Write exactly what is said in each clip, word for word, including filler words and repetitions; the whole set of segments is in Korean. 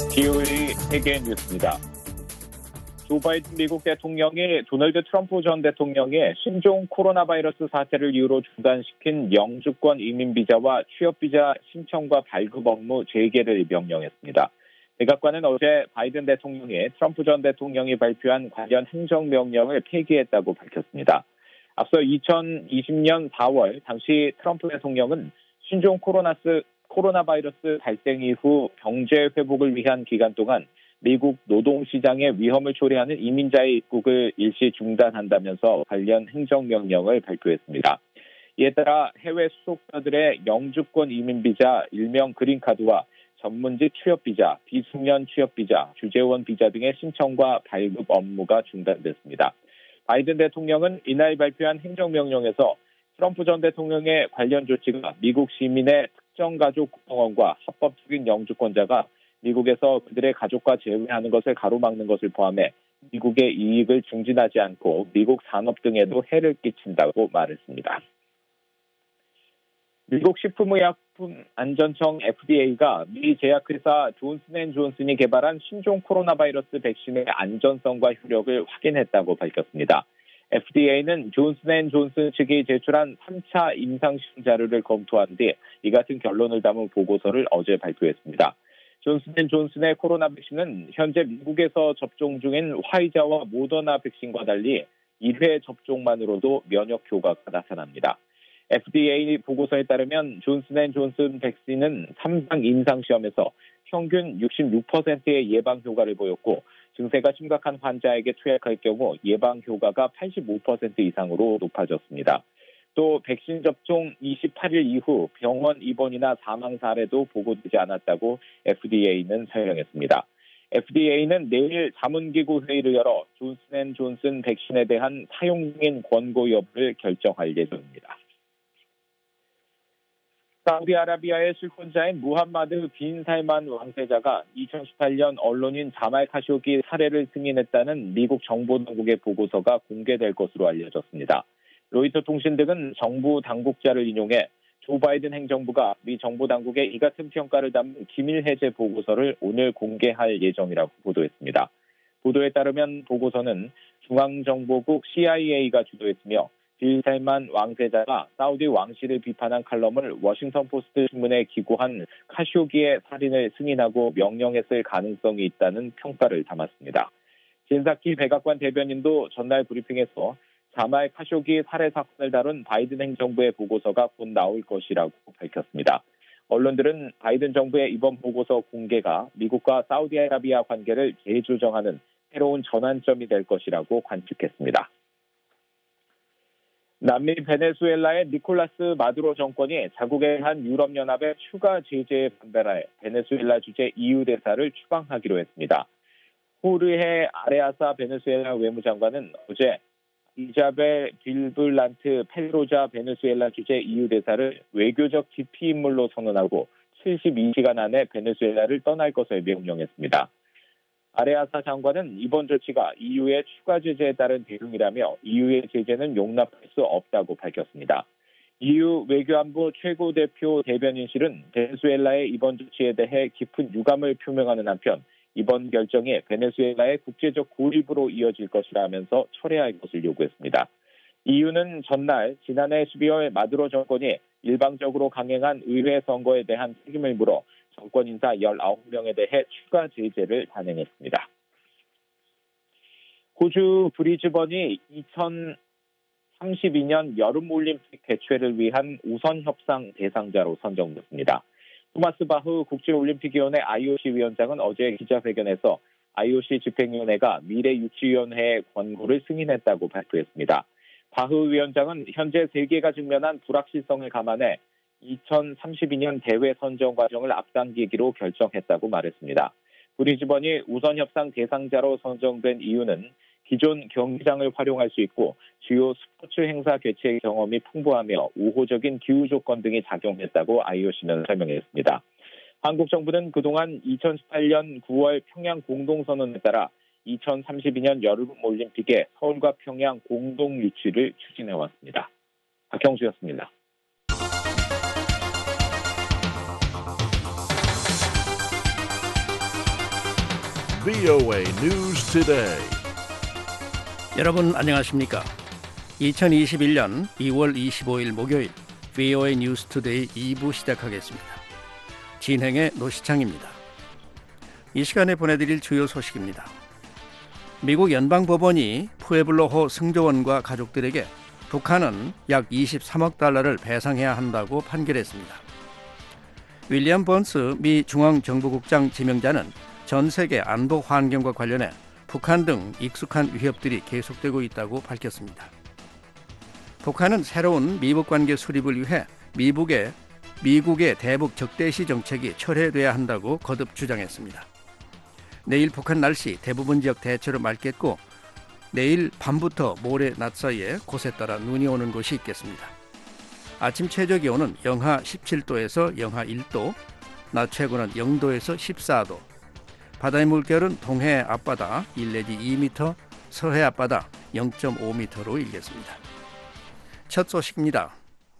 비오의 세계 뉴스입니다. 조 바이든 미국 대통령이 도널드 트럼프 전 대통령의 신종 코로나 바이러스 사태를 이유로 중단시킨 영주권 이민비자와 취업비자 신청과 발급 업무 재개를 명령했습니다. 백악관은 어제 바이든 대통령이 트럼프 전 대통령이 발표한 관련 행정명령을 폐기했다고 밝혔습니다. 앞서 이천이십 년 사월 당시 트럼프 대통령은 신종 코로나스, 코로나 바이러스 발생 이후 경제 회복을 위한 기간 동안 미국 노동시장에 위험을 초래하는 이민자의 입국을 일시 중단한다면서 관련 행정명령을 발표했습니다. 이에 따라 해외 수속자들의 영주권 이민비자, 일명 그린카드와 전문직 취업비자, 비숙련 취업비자, 주재원 비자 등의 신청과 발급 업무가 중단됐습니다. 바이든 대통령은 이날 발표한 행정명령에서 트럼프 전 대통령의 관련 조치가 미국 시민의 특정 가족 구성원과 합법적인 영주권자가 미국에서 그들의 가족과 재회하는 것을 가로막는 것을 포함해 미국의 이익을 증진하지 않고 미국 산업 등에도 해를 끼친다고 말했습니다. 미국 식품의약품안전청 에프디에이가 미 제약회사 존슨앤존슨이 개발한 신종 코로나 바이러스 백신의 안전성과 효력을 확인했다고 밝혔습니다. 에프디에이는 존슨앤존슨 측이 제출한 삼 차 임상시험 자료를 검토한 뒤 이 같은 결론을 담은 보고서를 어제 발표했습니다. 존슨앤존슨의 코로나 백신은 현재 미국에서 접종 중인 화이자와 모더나 백신과 달리 일 회 접종만으로도 면역 효과가 나타납니다. 에프디에이 보고서에 따르면 존슨앤존슨 백신은 삼 상 임상시험에서 평균 육십육 퍼센트의 예방 효과를 보였고 증세가 심각한 환자에게 투약할 경우 예방 효과가 팔십오 퍼센트 이상으로 높아졌습니다. 또 백신 접종 이십팔 일 이후 병원 입원이나 사망 사례도 보고되지 않았다고 에프디에이는 설명했습니다. 에프디에이는 내일 자문기구 회의를 열어 존슨앤존슨 백신에 대한 사용 중인 권고 여부를 결정할 예정입니다. 사우디아라비아의 실권자인 무함마드 빈 살만 왕세자가 이천십팔 년 언론인 자말 카쇼기 살해를 승인했다는 미국 정보당국의 보고서가 공개될 것으로 알려졌습니다. 로이터 통신 등은 정부 당국자를 인용해 조 바이든 행정부가 미 정보당국의 이 같은 평가를 담은 기밀 해제 보고서를 오늘 공개할 예정이라고 보도했습니다. 보도에 따르면 보고서는 중앙정보국 씨아이에이가 주도했으며 빈 살만 왕세자가 사우디 왕실을 비판한 칼럼을 워싱턴 포스트 신문에 기고한 카쇼기의 살인을 승인하고 명령했을 가능성이 있다는 평가를 담았습니다. 진사키 백악관 대변인도 전날 브리핑에서 자말 카쇼기 살해 사건을 다룬 바이든 행정부의 보고서가 곧 나올 것이라고 밝혔습니다. 언론들은 바이든 정부의 이번 보고서 공개가 미국과 사우디아라비아 관계를 재조정하는 새로운 전환점이 될 것이라고 관측했습니다. 남미 베네수엘라의 니콜라스 마두로 정권이 자국에 한 유럽연합의 추가 제재에 반발해 베네수엘라 주재 이유 대사를 추방하기로 했습니다. 호르헤 아레아사 베네수엘라 외무장관은 어제 이자벨 빌블란트 펠로자 베네수엘라 주재 이유 대사를 외교적 기피 인물로 선언하고 칠십이 시간 안에 베네수엘라를 떠날 것을 명령했습니다. 아레아사 장관은 이번 조치가 이유의 추가 제재에 따른 대응이라며 이유의 제재는 용납할 수 없다고 밝혔습니다. 이유 외교안보 최고대표 대변인실은 베네수엘라의 이번 조치에 대해 깊은 유감을 표명하는 한편 이번 결정이 베네수엘라의 국제적 고립으로 이어질 것이라면서 철회할 것을 요구했습니다. 이유는 전날 지난해 십이월 마두로 정권이 일방적으로 강행한 의회 선거에 대한 책임을 물어 정권 인사 열아홉 명에 대해 추가 제재를 단행했습니다. 호주 브리즈번이 이천삼십이 년 여름올림픽 개최를 위한 우선 협상 대상자로 선정됐습니다. 토마스 바흐 국제올림픽위원회 아이오씨 위원장은 어제 기자회견에서 아이오씨 집행위원회가 미래유치위원회의 권고를 승인했다고 발표했습니다. 바흐 위원장은 현재 세계가 직면한 불확실성을 감안해 이천삼십이 년 대회 선정 과정을 앞당기기로 결정했다고 말했습니다. 브리즈번이 우선 협상 대상자로 선정된 이유는 기존 경기장을 활용할 수 있고 주요 스포츠 행사 개최 경험이 풍부하며 우호적인 기후 조건 등이 작용했다고 아이오씨는 설명했습니다. 한국 정부는 그동안 이천십팔 년 구월 평양 공동선언에 따라 이천삼십이 년 여름올림픽에 서울과 평양 공동 유치를 추진해왔습니다. 박형주였습니다. 브이오에이 News Today. 여러분 안녕하십니까? 이천이십일 년 이월 이십오일 목요일 브이오에이 뉴스 투데이 이 부 시작하겠습니다. 진행의 노시창입니다. 이 시간에 보내드릴 주요 소식입니다. 미국 연방법원이 푸에블로호 승조원과 가족들에게 북한은 약 이십삼억 달러를 배상해야 한다고 판결했습니다. 윌리엄 번스 미 중앙정보국장 지명자는 전 세계 안보 환경과 관련해 북한 등 익숙한 위협들이 계속되고 있다고 밝혔습니다. 북한은 새로운 미북 관계 수립을 위해 미북의, 미국의 대북 적대시 정책이 철회돼야 한다고 거듭 주장했습니다. 내일 북한 날씨 대부분 지역 대체로 맑겠고 내일 밤부터 모레 낮 사이에 곳에 따라 눈이 오는 곳이 있겠습니다. 아침 최저 기온은 영하 십칠 도에서 영하 일 도, 낮 최고는 영 도에서 십사 도, 바다의 물결은 동해 앞바다 일 내지 이 미터, 서해 앞바다 영 점 오 미터로 일겠습니다. 첫 소식입니다.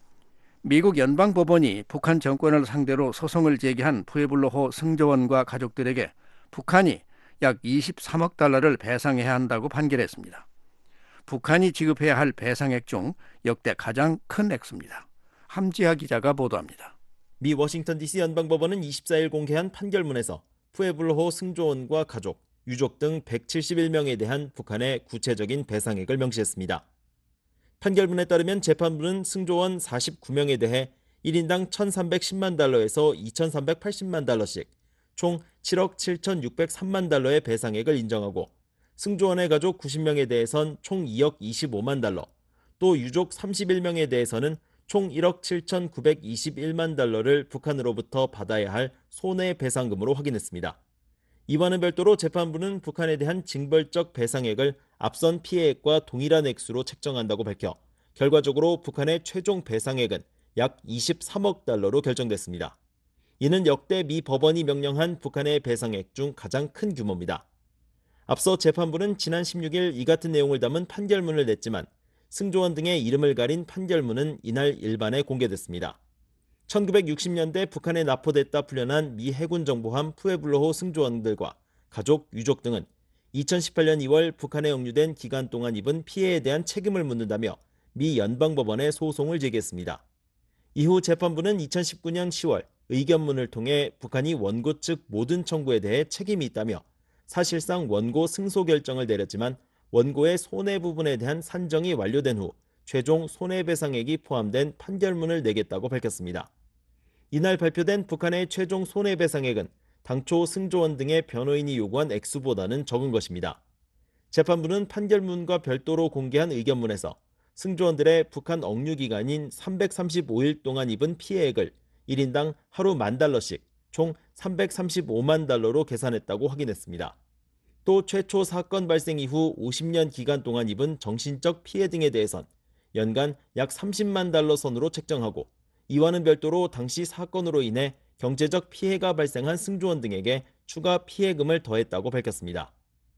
미국 연방법원이 북한 정권을 상대로 소송을 제기한 푸에블로호 승조원과 가족들에게 북한이 약 이십삼억 달러를 배상해야 한다고 판결했습니다. 북한이 지급해야 할 배상액 중 역대 가장 큰 액수입니다. 함지하 기자가 보도합니다. 미 워싱턴 디씨 연방법원은 이십사일 공개한 판결문에서 푸에블로호 승조원과 가족, 유족 등 백칠십일 명에 대한 북한의 구체적인 배상액을 명시했습니다. 판결문에 따르면 재판부는 승조원 사십구 명에 대해 일 인당 천삼백십만 달러에서 이천삼백팔십만 달러씩 총 칠억 칠천육백삼만 달러의 배상액을 인정하고 승조원의 가족 구십 명에 대해선 총 이억 이십오만 달러, 또 유족 삼십일 명에 대해서는 총 일억 칠천구백이십일만 달러를 북한으로부터 받아야 할 손해배상금으로 확인했습니다. 이와는 별도로 재판부는 북한에 대한 징벌적 배상액을 앞선 피해액과 동일한 액수로 책정한다고 밝혀 결과적으로 북한의 최종 배상액은 약 이십삼억 달러로 결정됐습니다. 이는 역대 미 법원이 명령한 북한의 배상액 중 가장 큰 규모입니다. 앞서 재판부는 지난 십육일 이 같은 내용을 담은 판결문을 냈지만 승조원 등의 이름을 가린 판결문은 이날 일반에 공개됐습니다. 천구백육십 년대 북한에 납포됐다 풀려난 미 해군 정보함 푸에블로호 승조원들과 가족, 유족 등은 이천십팔년 이월 북한에 억류된 기간 동안 입은 피해에 대한 책임을 묻는다며 미 연방법원에 소송을 제기했습니다. 이후 재판부는 이천십구년 시월 의견문을 통해 북한이 원고 측 모든 청구에 대해 책임이 있다며 사실상 원고 승소 결정을 내렸지만 원고의 손해 부분에 대한 산정이 완료된 후 최종 손해배상액이 포함된 판결문을 내겠다고 밝혔습니다. 이날 발표된 북한의 최종 손해배상액은 당초 승조원 등의 변호인이 요구한 액수보다는 적은 것입니다. 재판부는 판결문과 별도로 공개한 의견문에서 승조원들의 북한 억류 기간인 삼백삼십오일 동안 입은 피해액을 일 인당 하루 만 달러씩 총 삼백삼십오만 달러로 계산했다고 확인했습니다. 또 최초 사건 발생 이후 오십 년 기간 동안 입은 정신적 피해 등에 대해선 연간 약 삼십만 달러 선으로 책정하고 이와는 별도로 당시 사건으로 인해 경제적 피해가 발생한 승조원 등에게 추가 피해금을 더했다고 밝혔습니다.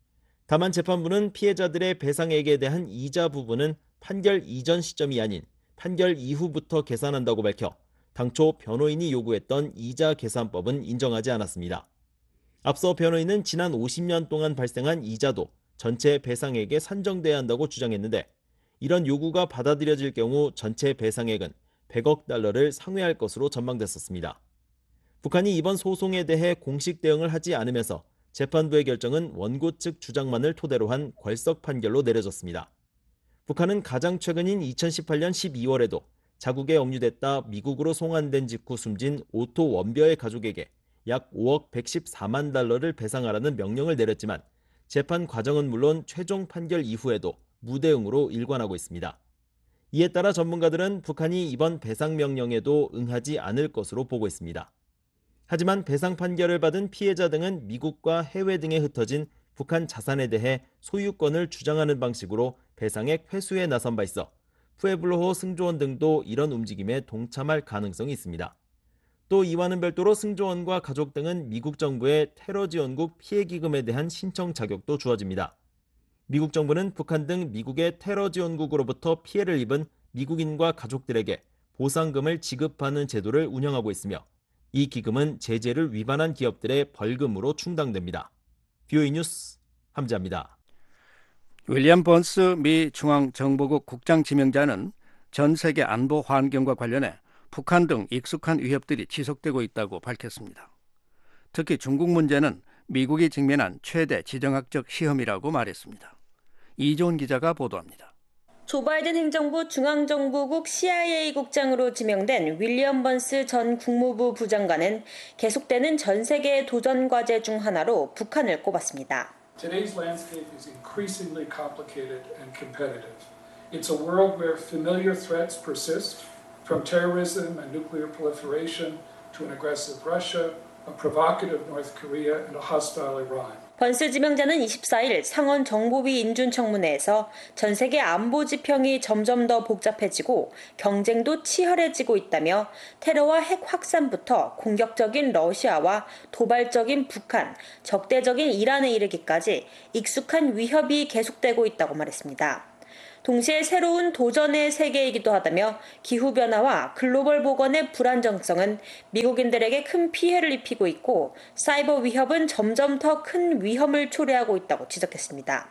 다만 재판부는 피해자들의 배상액에 대한 이자 부분은 판결 이전 시점이 아닌 판결 이후부터 계산한다고 밝혀 당초 변호인이 요구했던 이자 계산법은 인정하지 않았습니다. 앞서 변호인은 지난 오십 년 동안 발생한 이자도 전체 배상액에 산정돼야 한다고 주장했는데 이런 요구가 받아들여질 경우 전체 배상액은 백억 달러를 상회할 것으로 전망됐었습니다. 북한이 이번 소송에 대해 공식 대응을 하지 않으면서 재판부의 결정은 원고 측 주장만을 토대로 한 궐석 판결로 내려졌습니다. 북한은 가장 최근인 이천십팔년 십이월에도 자국에 억류됐다 미국으로 송환된 직후 숨진 오토 원벼의 가족에게 약 오억 백십사만 달러를 배상하라는 명령을 내렸지만 재판 과정은 물론 최종 판결 이후에도 무대응으로 일관하고 있습니다. 이에 따라 전문가들은 북한이 이번 배상 명령에도 응하지 않을 것으로 보고 있습니다. 하지만 배상 판결을 받은 피해자 등은 미국과 해외 등에 흩어진 북한 자산에 대해 소유권을 주장하는 방식으로 배상액 회수에 나선 바 있어 푸에블로호 승조원 등도 이런 움직임에 동참할 가능성이 있습니다. 또 이와는 별도로 승조원과 가족 등은 미국 정부의 테러 지원국 피해기금에 대한 신청 자격도 주어집니다. 미국 정부는 북한 등 미국의 테러 지원국으로부터 피해를 입은 미국인과 가족들에게 보상금을 지급하는 제도를 운영하고 있으며 이 기금은 제재를 위반한 기업들의 벌금으로 충당됩니다. 비오이 뉴스 함지아입니다. 윌리엄 번스 미 중앙정보국 국장 지명자는 전 세계 안보 환경과 관련해 북한 등 익숙한 위협들이 지속되고 있다고 밝혔습니다. 특히 중국 문제는 미국이 직면한 최대 지정학적 시험이라고 말했습니다. 이조은 기자가 보도합니다. 조 바이든 행정부 중앙정보국 씨아이에이 국장으로 지명된 윌리엄 번스 전 국무부 부장관은 계속되는 전 세계의 도전 과제 중 하나로 북한을 꼽았습니다. Today's landscape is increasingly complicated and competitive. It's a world where familiar threats persist, from terrorism and nuclear proliferation to an aggressive Russia, a provocative North Korea, and a hostile Iran. 번스 지명자는 이십사일 상원 정보위 인준청문회에서 전 세계 안보 지평이 점점 더 복잡해지고 경쟁도 치열해지고 있다며 테러와 핵 확산부터 공격적인 러시아와 도발적인 북한, 적대적인 이란에 이르기까지 익숙한 위협이 계속되고 있다고 말했습니다. 동시에 새로운 도전의 세계이기도 하다며 기후변화와 글로벌 보건의 불안정성은 미국인들에게 큰 피해를 입히고 있고 사이버 위협은 점점 더 큰 위험을 초래하고 있다고 지적했습니다.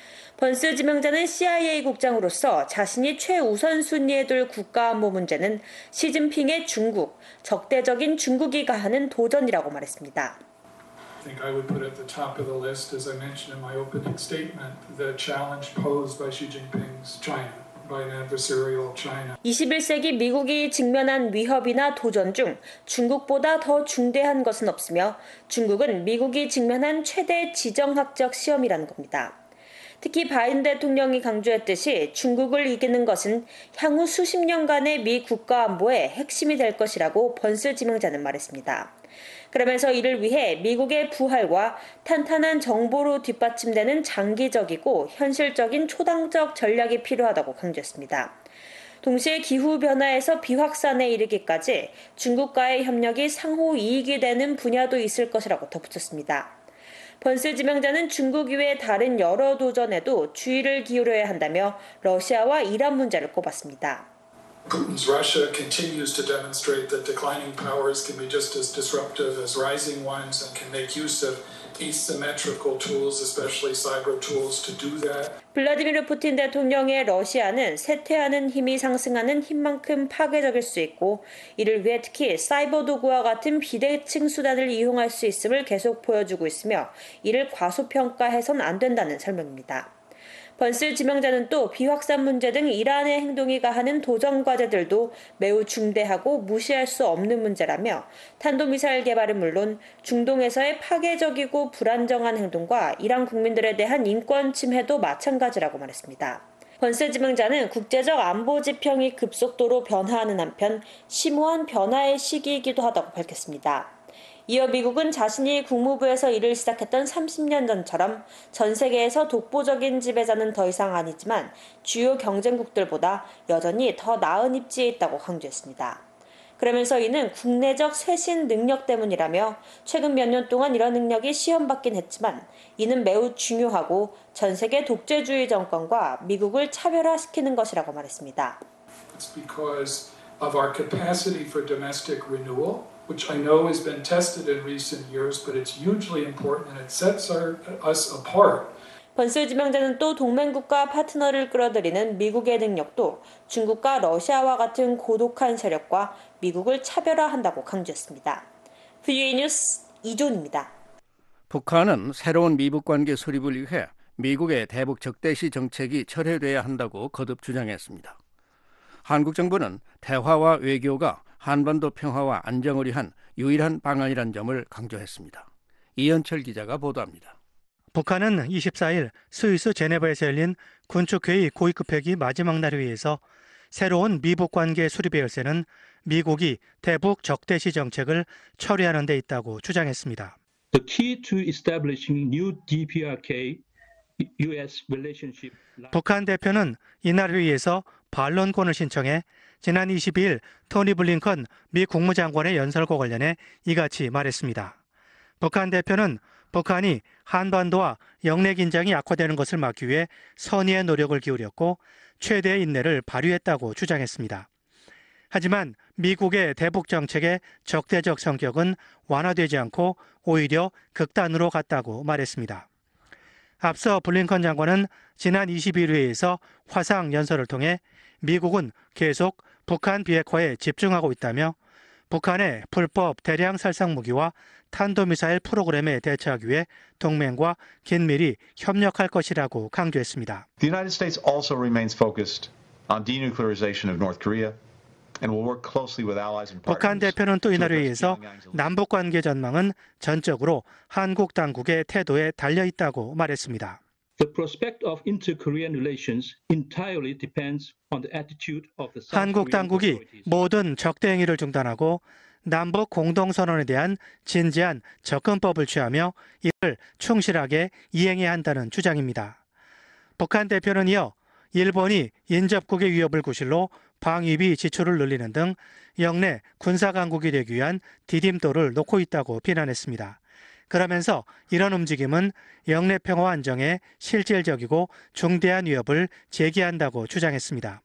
번스 지명자는 씨아이에이 국장으로서 자신이 최우선 순위에 둘 국가안보 문제는 시진핑의 중국, 적대적인 중국이 가하는 도전이라고 말했습니다. I think I would put at the top of the list, as I mentioned in my opening statement, the challenge posed by Xi Jinping's China, by an adversarial China. 이십일 세기 미국이 직면한 위협이나 도전 중 중국보다 더 중대한 것은 없으며 중국은 미국이 직면한 최대 지정학적 시험이라는 겁니다. 특히 바이든 대통령이 강조했듯이 중국을 이기는 것은 향후 수십 년간의 미 국가안보의 핵심이 될 것이라고 번스 지명자는 말했습니다. 그러면서 이를 위해 미국의 부활과 탄탄한 정보로 뒷받침되는 장기적이고 현실적인 초당적 전략이 필요하다고 강조했습니다. 동시에 기후변화에서 비확산에 이르기까지 중국과의 협력이 상호 이익이 되는 분야도 있을 것이라고 덧붙였습니다. 번스 지명자는 중국 이외의 다른 여러 도전에도 주의를 기울여야 한다며 러시아와 이란 문제를 꼽았습니다. Putin's Russia continues to demonstrate that declining powers can be just as disruptive as rising ones and can make use of asymmetrical tools, especially cyber tools, to do that. 블라디미르 푸틴 대통령의 러시아는 쇠퇴하는 힘이 상승하는 힘만큼 파괴적일 수 있고 이를 위해 특히 사이버 도구와 같은 비대칭 수단을 이용할 수 있음을 계속 보여주고 있으며 이를 과소평가해선 안 된다는 설명입니다. 번스 지명자는 또 비확산 문제 등 이란의 행동이 가하는 도전 과제들도 매우 중대하고 무시할 수 없는 문제라며 탄도미사일 개발은 물론 중동에서의 파괴적이고 불안정한 행동과 이란 국민들에 대한 인권 침해도 마찬가지라고 말했습니다. 번스 지명자는 국제적 안보 지평이 급속도로 변화하는 한편 심오한 변화의 시기이기도 하다고 밝혔습니다. 이어 미국은 자신이 국무부에서 일을 시작했던 삼십 년 전처럼 전 세계에서 독보적인 지배자는 더 이상 아니지만 주요 경쟁국들보다 여전히 더 나은 입지에 있다고 강조했습니다. 그러면서 이는 국내적 쇄신 능력 때문이라며 최근 몇 년 동안 이런 능력이 시험받긴 했지만 이는 매우 중요하고 전 세계 독재주의 정권과 미국을 차별화시키는 것이라고 말했습니다. It's because of our capacity for domestic renewal, which I know has been tested in recent years, but it's hugely important and it sets our, us apart. 번스 지명자는 또 동맹국가 파트너를 끌어들이는 미국의 능력도 중국과 러시아와 같은 고독한 세력과 미국을 차별화한다고 강조했습니다. 비오이 뉴스 이존입니다. 북한은 새로운 미북 관계 수립을 위해 미국의 대북 적대시 정책이 철회돼야 한다고 거듭 주장했습니다. 한국 정부는 대화와 외교가 한반도 평화와 안정을 위한 유일한 방안이란 점을 강조했습니다. 이현철 기자가 보도합니다. 북한은 이십사일 스위스 제네바에서 열린 군축회의 고위급 회기 마지막 날 회의에서 새로운 미북 관계 수립의 열쇠는 미국이 대북 적대시 정책을 철회하는 데 있다고 주장했습니다. The key to establishing new 디피아르케이 유에스 relationship. 북한 대표는 이날 회의에서 반론권을 신청해 지난 이십이일 토니 블링컨 미 국무장관의 연설과 관련해 이같이 말했습니다. 북한 대표는 북한이 한반도와 영내 긴장이 악화되는 것을 막기 위해 선의의 노력을 기울였고 최대의 인내를 발휘했다고 주장했습니다. 하지만 미국의 대북 정책의 적대적 성격은 완화되지 않고 오히려 극단으로 갔다고 말했습니다. 앞서 블링컨 장관은 지난 이십일 회에서 화상 연설을 통해 미국은 계속 북한 비핵화에 집중하고 있다며 북한의 불법 대량 살상 무기와 탄도미사일 프로그램에 대처하기 위해 동맹과 긴밀히 협력할 것이라고 강조했습니다. The United States also remains focused on denuclearization of North Korea and will work closely with allies and partners. 북한 대표는 또 이날 회의에서 남북 관계 전망은 전적으로 한국 당국의 태도에 달려 있다고 말했습니다. The prospect of inter-Korean relations entirely depends on the attitude of the South 한국 Korean 당국이 authorities. 모든 적대 행위를 중단하고 남북 공동선언에 대한 진지한 접근법을 취하며 이를 충실하게 이행해야 한다는 주장입니다. 북한 대표는 이어 일본이 인접국의 위협을 구실로 방위비 지출을 늘리는 등 영내 군사강국이 되기 위한 디딤돌을 놓고 있다고 비난했습니다. 그러면서 이런 움직임은 영내 평화와 안정에 실질적이고 중대한 위협을 제기한다고 주장했습니다.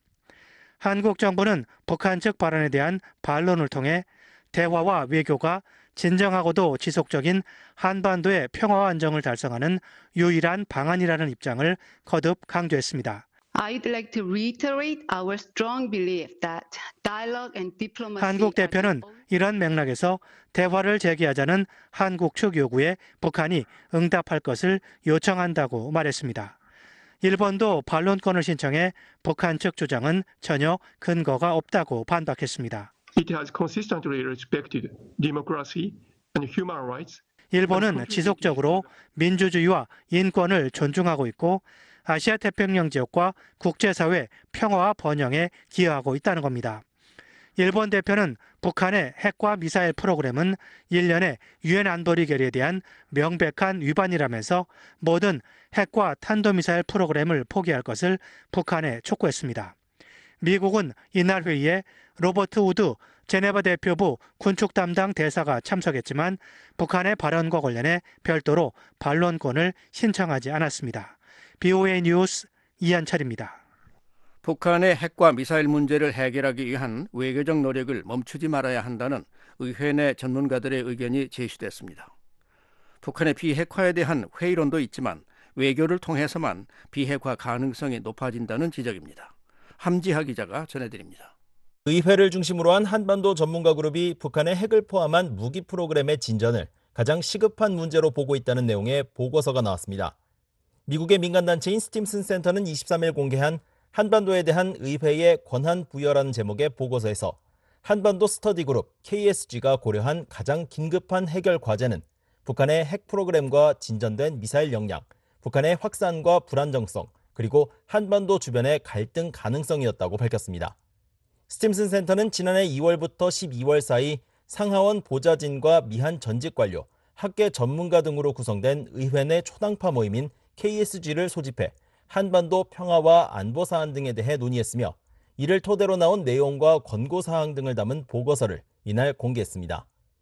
한국 정부는 북한 측 발언에 대한 반론을 통해 대화와 외교가 진정하고도 지속적인 한반도의 평화와 안정을 달성하는 유일한 방안이라는 입장을 거듭 강조했습니다. I'd like to reiterate our strong belief that dialogue and diplomacy 한국 대표는 이런 맥락에서 대화를 재개하자는 한국 측 요구에 북한이 응답할 것을 요청한다고 말했습니다. 일본도 반론권을 신청해 북한 측 주장은 전혀 근거가 없다고 반박했습니다. It has consistently respected democracy and human rights. 일본은 지속적으로 민주주의와 인권을 존중하고 있고 아시아 태평양 지역과 국제사회 평화와 번영에 기여하고 있다는 겁니다. 일본 대표는 북한의 핵과 미사일 프로그램은 일련의 유엔 안보리 결의에 대한 명백한 위반이라면서 모든 핵과 탄도미사일 프로그램을 포기할 것을 북한에 촉구했습니다. 미국은 이날 회의에 로버트 우드 제네바 대표부 군축 담당 대사가 참석했지만 북한의 발언과 관련해 별도로 반론권을 신청하지 않았습니다. 비오에이 뉴스 이한철입니다. 북한의 핵과 미사일 문제를 해결하기 위한 외교적 노력을 멈추지 말아야 한다는 의회 내 전문가들의 의견이 제시됐습니다. 북한의 비핵화에 대한 회의론도 있지만 외교를 통해서만 비핵화 가능성이 높아진다는 지적입니다. 함지하 기자가 전해드립니다. 의회를 중심으로 한 한반도 전문가 그룹이 북한의 핵을 포함한 무기 프로그램의 진전을 가장 시급한 문제로 보고 있다는 내용의 보고서가 나왔습니다. 미국의 민간단체인 스팀슨 센터는 이십삼 일 공개한 한반도에 대한 의회의 권한 부여라는 제목의 보고서에서 한반도 스터디 그룹 케이에스지가 고려한 가장 긴급한 해결 과제는 북한의 핵 프로그램과 진전된 미사일 역량, 북한의 확산과 불안정성, 그리고 한반도 주변의 갈등 가능성이었다고 밝혔습니다. 스팀슨 센터는 지난해 이월부터 십이월 사이 상하원 보좌진과 미한 전직 관료, 학계 전문가 등으로 구성된 의회 내 초당파 모임인 케이에스지를 소집해 한반도 평화와 안보 사안 등에 대해 논의했으며 이를 토대로 나온 내용과 권고사항 등을 담은 보고서를 이날 공개했습니다.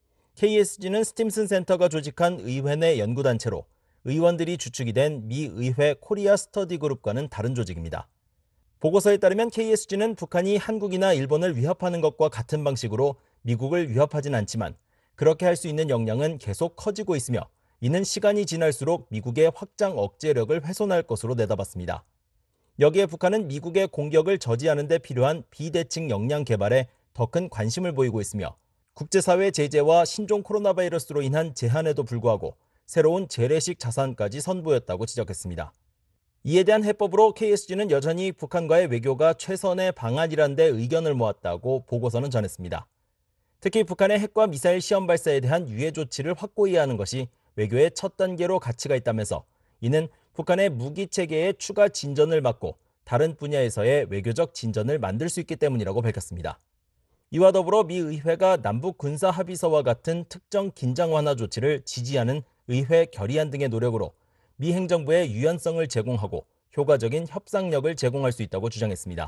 케이에스지는 스팀슨 센터가 조직한 의회 내 연구단체로 의원들이 주축이 된 미 의회 코리아 스터디 그룹과는 다른 조직입니다. 보고서에 따르면 케이에스지는 북한이 한국이나 일본을 위협하는 것과 같은 방식으로 미국을 위협하진 않지만 그렇게 할 수 있는 역량은 계속 커지고 있으며 이는 시간이 지날수록 미국의 확장 억제력을 훼손할 것으로 내다봤습니다. 여기에 북한은 미국의 공격을 저지하는 데 필요한 비대칭 역량 개발에 더 큰 관심을 보이고 있으며 국제사회 제재와 신종 코로나 바이러스로 인한 제한에도 불구하고 새로운 재래식 자산까지 선보였다고 지적했습니다. 이에 대한 해법으로 케이에스지는 여전히 북한과의 외교가 최선의 방안이란 데 의견을 모았다고 보고서는 전했습니다. 특히 북한의 핵과 미사일 시험 발사에 대한 유예 조치를 확고히 하는 것이 외교의 첫 단계로 가치가 있다면서 이는 북한의 무기 체계의 추가 진전을 막고 다른 분야에서의 외교적 진전을 만들 수 있기 때문이라고 밝혔습니다. 이와 더불어 미 의회가 남북 군사 합의서와 같은 특정 긴장 완화 조치를 지지하는 의회 결의안 등의 노력으로 미 행정부에 유연성을 제공하고 효과적인 협상력을 제공할 수 있다고 주장했습니다.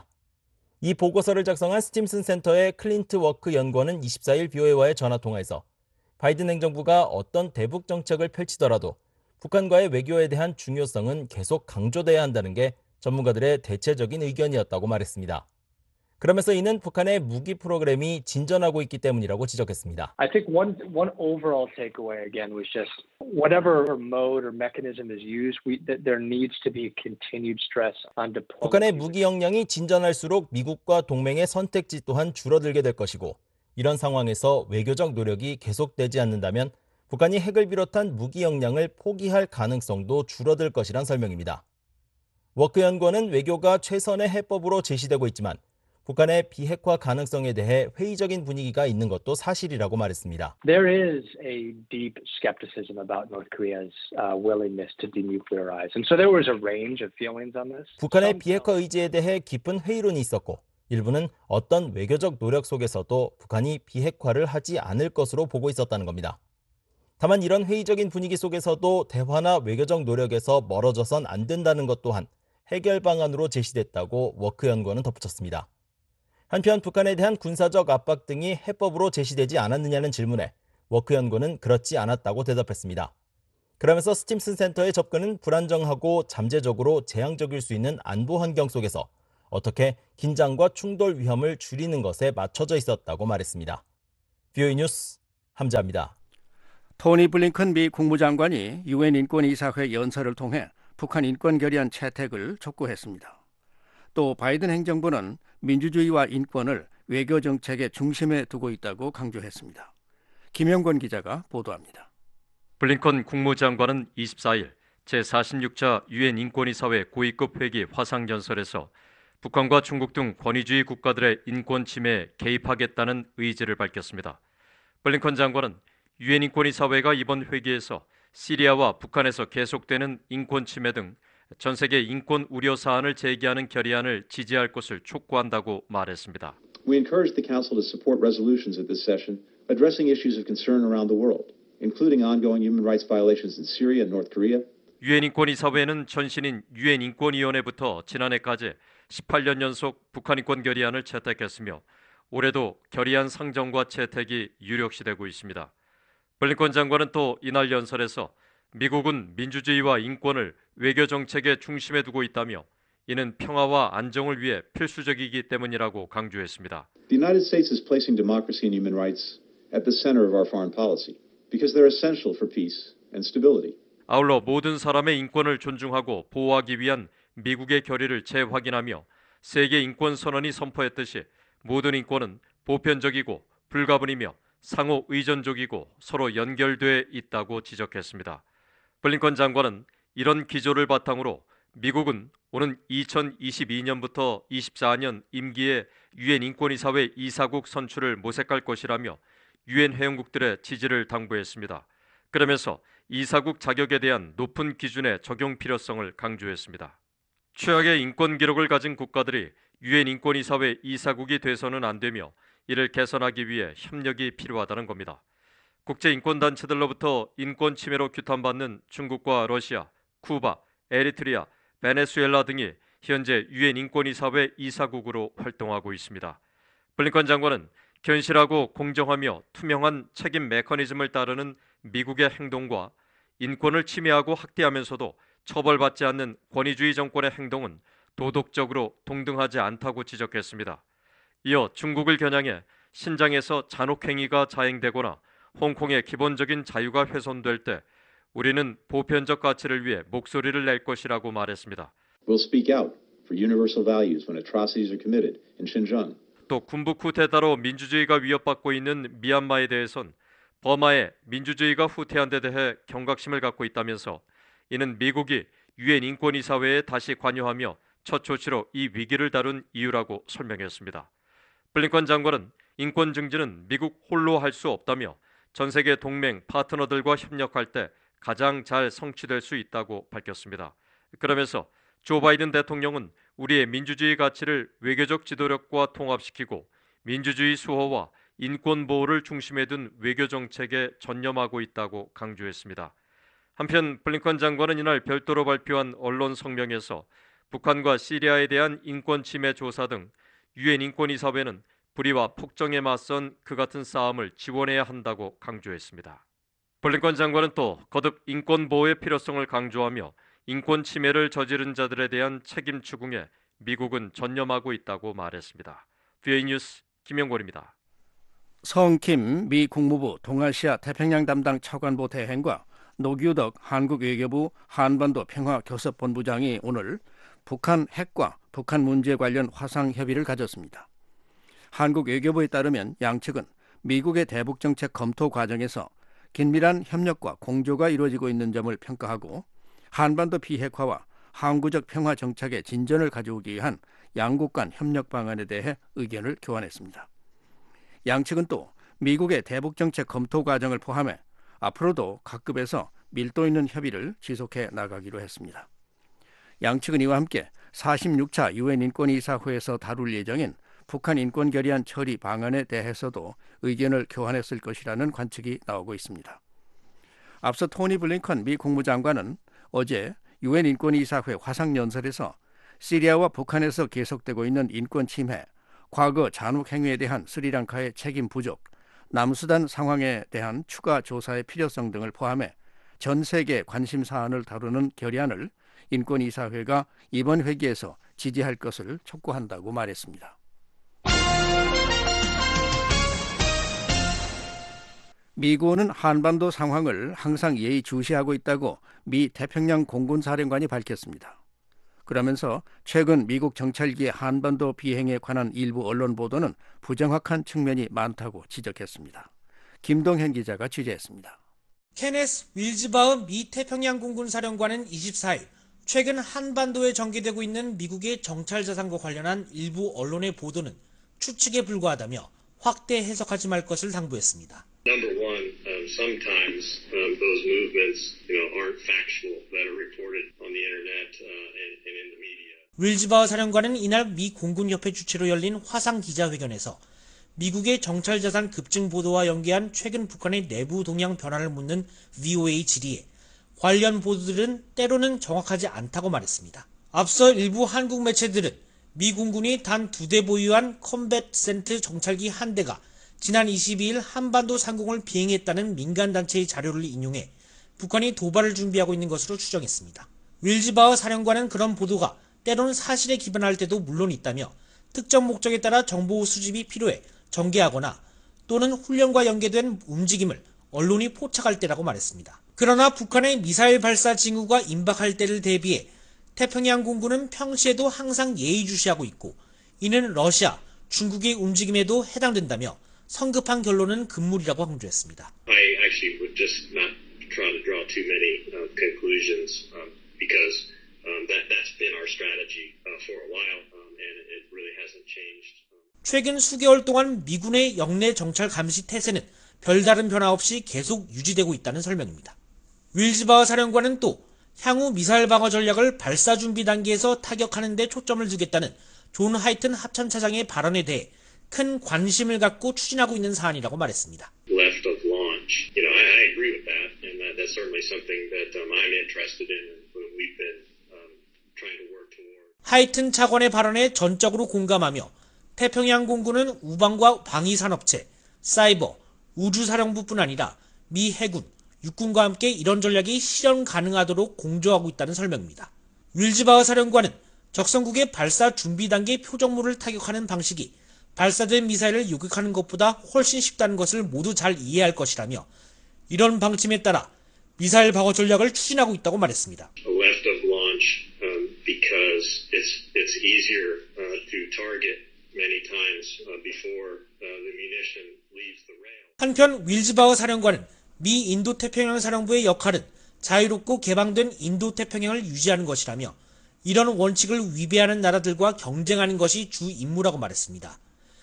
이 보고서를 작성한 스팀슨 센터의 클린트 워크 연구원은 이십사 일 비오에이와의 전화통화에서 바이든 행정부가 어떤 대북 정책을 펼치더라도 북한과의 외교에 대한 중요성은 계속 강조돼야 한다는 게 전문가들의 대체적인 의견이었다고 말했습니다. 그러면서 이는 북한의 무기 프로그램이 진전하고 있기 때문이라고 지적했습니다. I think one one overall takeaway again was just whatever mode or mechanism is used, we, that there needs to be continued stress on deployment. 북한의 무기 역량이 진전할수록 미국과 동맹의 선택지 또한 줄어들게 될 것이고 이런 상황에서 외교적 노력이 계속되지 않는다면 북한이 핵을 비롯한 무기 역량을 포기할 가능성도 줄어들 것이란 설명입니다. 워크 연구원은 외교가 최선의 해법으로 제시되고 있지만 북한의 비핵화 가능성에 대해 회의적인 분위기가 있는 것도 사실이라고 말했습니다. There is a deep skepticism about North Korea's uh, willingness to denuclearize. And so there was a range of feelings on this. 북한의 비핵화 의지에 대해 깊은 회의론이 있었고 일부는 어떤 외교적 노력 속에서도 북한이 비핵화를 하지 않을 것으로 보고 있었다는 겁니다. 다만 이런 회의적인 분위기 속에서도 대화나 외교적 노력에서 멀어져선 안 된다는 것 또한 해결 방안으로 제시됐다고 워크 연구원은 덧붙였습니다. 한편 북한에 대한 군사적 압박 등이 해법으로 제시되지 않았느냐는 질문에 워크 연구원은 그렇지 않았다고 대답했습니다. 그러면서 스팀슨 센터의 접근은 불안정하고 잠재적으로 재앙적일 수 있는 안보 환경 속에서 어떻게 긴장과 충돌 위험을 줄이는 것에 맞춰져 있었다고 말했습니다. 비오이 뉴스 함자입니다. 토니 블링컨 미 국무장관이 유엔 인권이사회 연설을 통해 북한 인권 결의안 채택을 촉구했습니다. 또 바이든 행정부는 민주주의와 인권을 외교 정책의 중심에 두고 있다고 강조했습니다. 김영권 기자가 보도합니다. 블링컨 국무장관은 이십사일 제사십육 차 유엔 인권이사회 고위급 회기 화상연설에서 북한과 중국 등 권위주의 국가들의 인권 침해에 개입하겠다는 의지를 밝혔습니다. 블링컨 장관은 유엔 인권이사회가 이번 회기에서 시리아와 북한에서 계속되는 인권 침해 등 전 세계 인권 우려 사안을 제기하는 결의안을 지지할 것을 촉구한다고 말했습니다. We encourage the Council to support resolutions at this session addressing issues of concern around the world, including ongoing human rights violations in Syria and North Korea. 유엔 인권이사회는 전신인 유엔 인권위원회부터 지난해까지 십팔 년 연속 북한 인권 결의안을 채택했으며 올해도 결의안 상정과 채택이 유력시되고 있습니다. 블링컨 장관은 또 이날 연설에서 미국은 민주주의와 인권을 외교 정책의 중심에 두고 있다며 이는 평화와 안정을 위해 필수적이기 때문이라고 강조했습니다. The United States is placing democracy and human rights at the center of our foreign policy because they're essential for peace and stability. 아울러 모든 사람의 인권을 존중하고 보호하기 위한 미국의 결의를 재확인하며 세계 인권 선언이 선포했듯이 모든 인권은 보편적이고 불가분이며 상호 의존적이고 서로 연결돼 있다고 지적했습니다. 블링컨 장관은 이런 기조를 바탕으로 미국은 오는 이천이십이 년부터 이십사 년 임기에 유엔 인권이사회 이사국 선출을 모색할 것이라며 유엔 회원국들의 지지를 당부했습니다. 그러면서 이사국 자격에 대한 높은 기준의 적용 필요성을 강조했습니다. 최악의 인권 기록을 가진 국가들이 유엔 인권이사회 이사국이 돼서는 안 되며 이를 개선하기 위해 협력이 필요하다는 겁니다. 국제인권단체들로부터 인권 침해로 규탄받는 중국과 러시아, 쿠바, 에리트리아, 베네수엘라 등이 현재 유엔 인권이사회 이사국으로 활동하고 있습니다. 블링컨 장관은 견실하고 공정하며 투명한 책임 메커니즘을 따르는 미국의 행동과 인권을 침해하고 학대하면서도 처벌받지 않는 권위주의 정권의 행동은 도덕적으로 동등하지 않다고 지적했습니다. 이어 중국을 겨냥해 신장에서 잔혹행위가 자행되거나 홍콩의 기본적인 자유가 훼손될 때 우리는 보편적 가치를 위해 목소리를 낼 것이라고 말했습니다. We'll speak out for universal values when atrocities are committed in Xinjiang. 또 군부 쿠데타로 민주주의가 위협받고 있는 미얀마에 대해선 버마의 민주주의가 후퇴한 데 대해 경각심을 갖고 있다면서 이는 미국이 유엔 인권이사회에 다시 관여하며 첫 조치로 이 위기를 다룬 이유라고 설명했습니다. 블링컨 장관은 인권 증진은 미국 홀로 할 수 없다며 전 세계 동맹 파트너들과 협력할 때 가장 잘 성취될 수 있다고 밝혔습니다. 그러면서 조 바이든 대통령은 우리의 민주주의 가치를 외교적 지도력과 통합시키고 민주주의 수호와 인권 보호를 중심에 둔 외교 정책에 전념하고 있다고 강조했습니다. 한편 블링컨 장관은 이날 별도로 발표한 언론 성명에서 북한과 시리아에 대한 인권 침해 조사 등 유엔 인권이사회는 불의와 폭정에 맞선 그 같은 싸움을 지원해야 한다고 강조했습니다. 블링컨 장관은 또 거듭 인권 보호의 필요성을 강조하며 인권 침해를 저지른 자들에 대한 책임 추궁에 미국은 전념하고 있다고 말했습니다. 브이오에이 뉴스 김영권입니다. 성킴 미 국무부 동아시아 태평양 담당 차관보 대행과 노규덕 한국 외교부 한반도 평화교섭본부장이 오늘 북한 핵과 북한 문제 관련 화상 협의를 가졌습니다. 한국 외교부에 따르면 양측은 미국의 대북정책 검토 과정에서 긴밀한 협력과 공조가 이루어지고 있는 점을 평가하고 한반도 비핵화와 항구적 평화 정착의 진전을 가져오기 위한 양국 간 협력 방안에 대해 의견을 교환했습니다. 양측은 또 미국의 대북정책 검토 과정을 포함해 앞으로도 각급에서 밀도 있는 협의를 지속해 나가기로 했습니다. 양측은 이와 함께 사십육 차 유엔 인권이사회에서 다룰 예정인 북한 인권 결의안 처리 방안에 대해서도 의견을 교환했을 것이라는 관측이 나오고 있습니다. 앞서 토니 블링컨 미 국무장관은 어제 유엔 인권이사회 화상연설에서 시리아와 북한에서 계속되고 있는 인권 침해, 과거 잔혹 행위에 대한 스리랑카의 책임 부족, 남수단 상황에 대한 추가 조사의 필요성 등을 포함해 전 세계 관심 사안을 다루는 결의안을 인권이사회가 이번 회기에서 지지할 것을 촉구한다고 말했습니다. 미군은 한반도 상황을 항상 예의주시하고 있다고 미 태평양 공군사령관이 밝혔습니다. 그러면서 최근 미국 정찰기의 한반도 비행에 관한 일부 언론 보도는 부정확한 측면이 많다고 지적했습니다. 김동현 기자가 취재했습니다. 케네스 윌즈바흐 미 태평양 공군사령관은 이십사 일 최근 한반도에 전개되고 있는 미국의 정찰 자산과 관련한 일부 언론의 보도는 추측에 불과하다며 확대 해석하지 말 것을 당부했습니다. Number one, um, sometimes um, those movements, you know, aren't factual that are reported on the internet uh, and, and in the media. 윌즈바흐 사령관은 이날 미 공군협회 주최로 열린 화상 기자회견에서 미국의 정찰 자산 급증 보도와 연계한 최근 북한의 내부 동향 변화를 묻는 브이오에이 질의에 관련 보도들은 때로는 정확하지 않다고 말했습니다. 앞서 일부 한국 매체들은 미 공군이 단 두 대 보유한 컴뱃 센트 정찰기 한 대가 지난 이십이 일 한반도 상공을 비행했다는 민간단체의 자료를 인용해 북한이 도발을 준비하고 있는 것으로 추정했습니다. 윌즈바흐 사령관은 그런 보도가 때로는 사실에 기반할 때도 물론 있다며 특정 목적에 따라 정보 수집이 필요해 전개하거나 또는 훈련과 연계된 움직임을 언론이 포착할 때라고 말했습니다. 그러나 북한의 미사일 발사 징후가 임박할 때를 대비해 태평양 공군은 평시에도 항상 예의주시하고 있고 이는 러시아, 중국의 움직임에도 해당된다며 성급한 결론은 금물이라고 강조했습니다. I actually would just not try to draw too many uh, conclusions um, because um, that that's been our strategy uh, for a while um, and it really hasn't changed. 최근 수개월 동안 미군의 영내 정찰 감시 태세는 별다른 변화 없이 계속 유지되고 있다는 설명입니다. 윌즈바흐 사령관은 또 향후 미사일 방어 전략을 발사 준비 단계에서 타격하는 데 초점을 두겠다는 존 하이튼 합참차장의 발언에 대해 큰 관심을 갖고 추진하고 있는 사안이라고 말했습니다. Left of launch, you know, I, I agree with that, and that, that's certainly something that um, I'm interested in, and we've been um, trying to work toward. 하이튼 차관의 발언에 전적으로 공감하며 태평양 공군은 우방과 방위 산업체, 사이버, 우주사령부뿐 아니라 미 해군, 육군과 함께 이런 전략이 실현 가능하도록 공조하고 있다는 설명입니다. 윌즈바흐 사령관은 적성국의 발사 준비 단계 표적물을 타격하는 방식이 발사된 미사일을 요격하는 것보다 훨씬 쉽다는 것을 모두 잘 이해할 것이라며 이런 방침에 따라 미사일 방어 전략을 추진하고 있다고 말했습니다. Left of launch um, because it's it's easier uh, to target many times uh, before uh, the munition leaves the rail. 한편 윌즈바흐 사령관은 미 인도태평양 사령부의 역할은 자유롭고 개방된 인도태평양을 유지하는 것이라며 이런 원칙을 위배하는 나라들과 경쟁하는 것이 주 임무라고 말했습니다.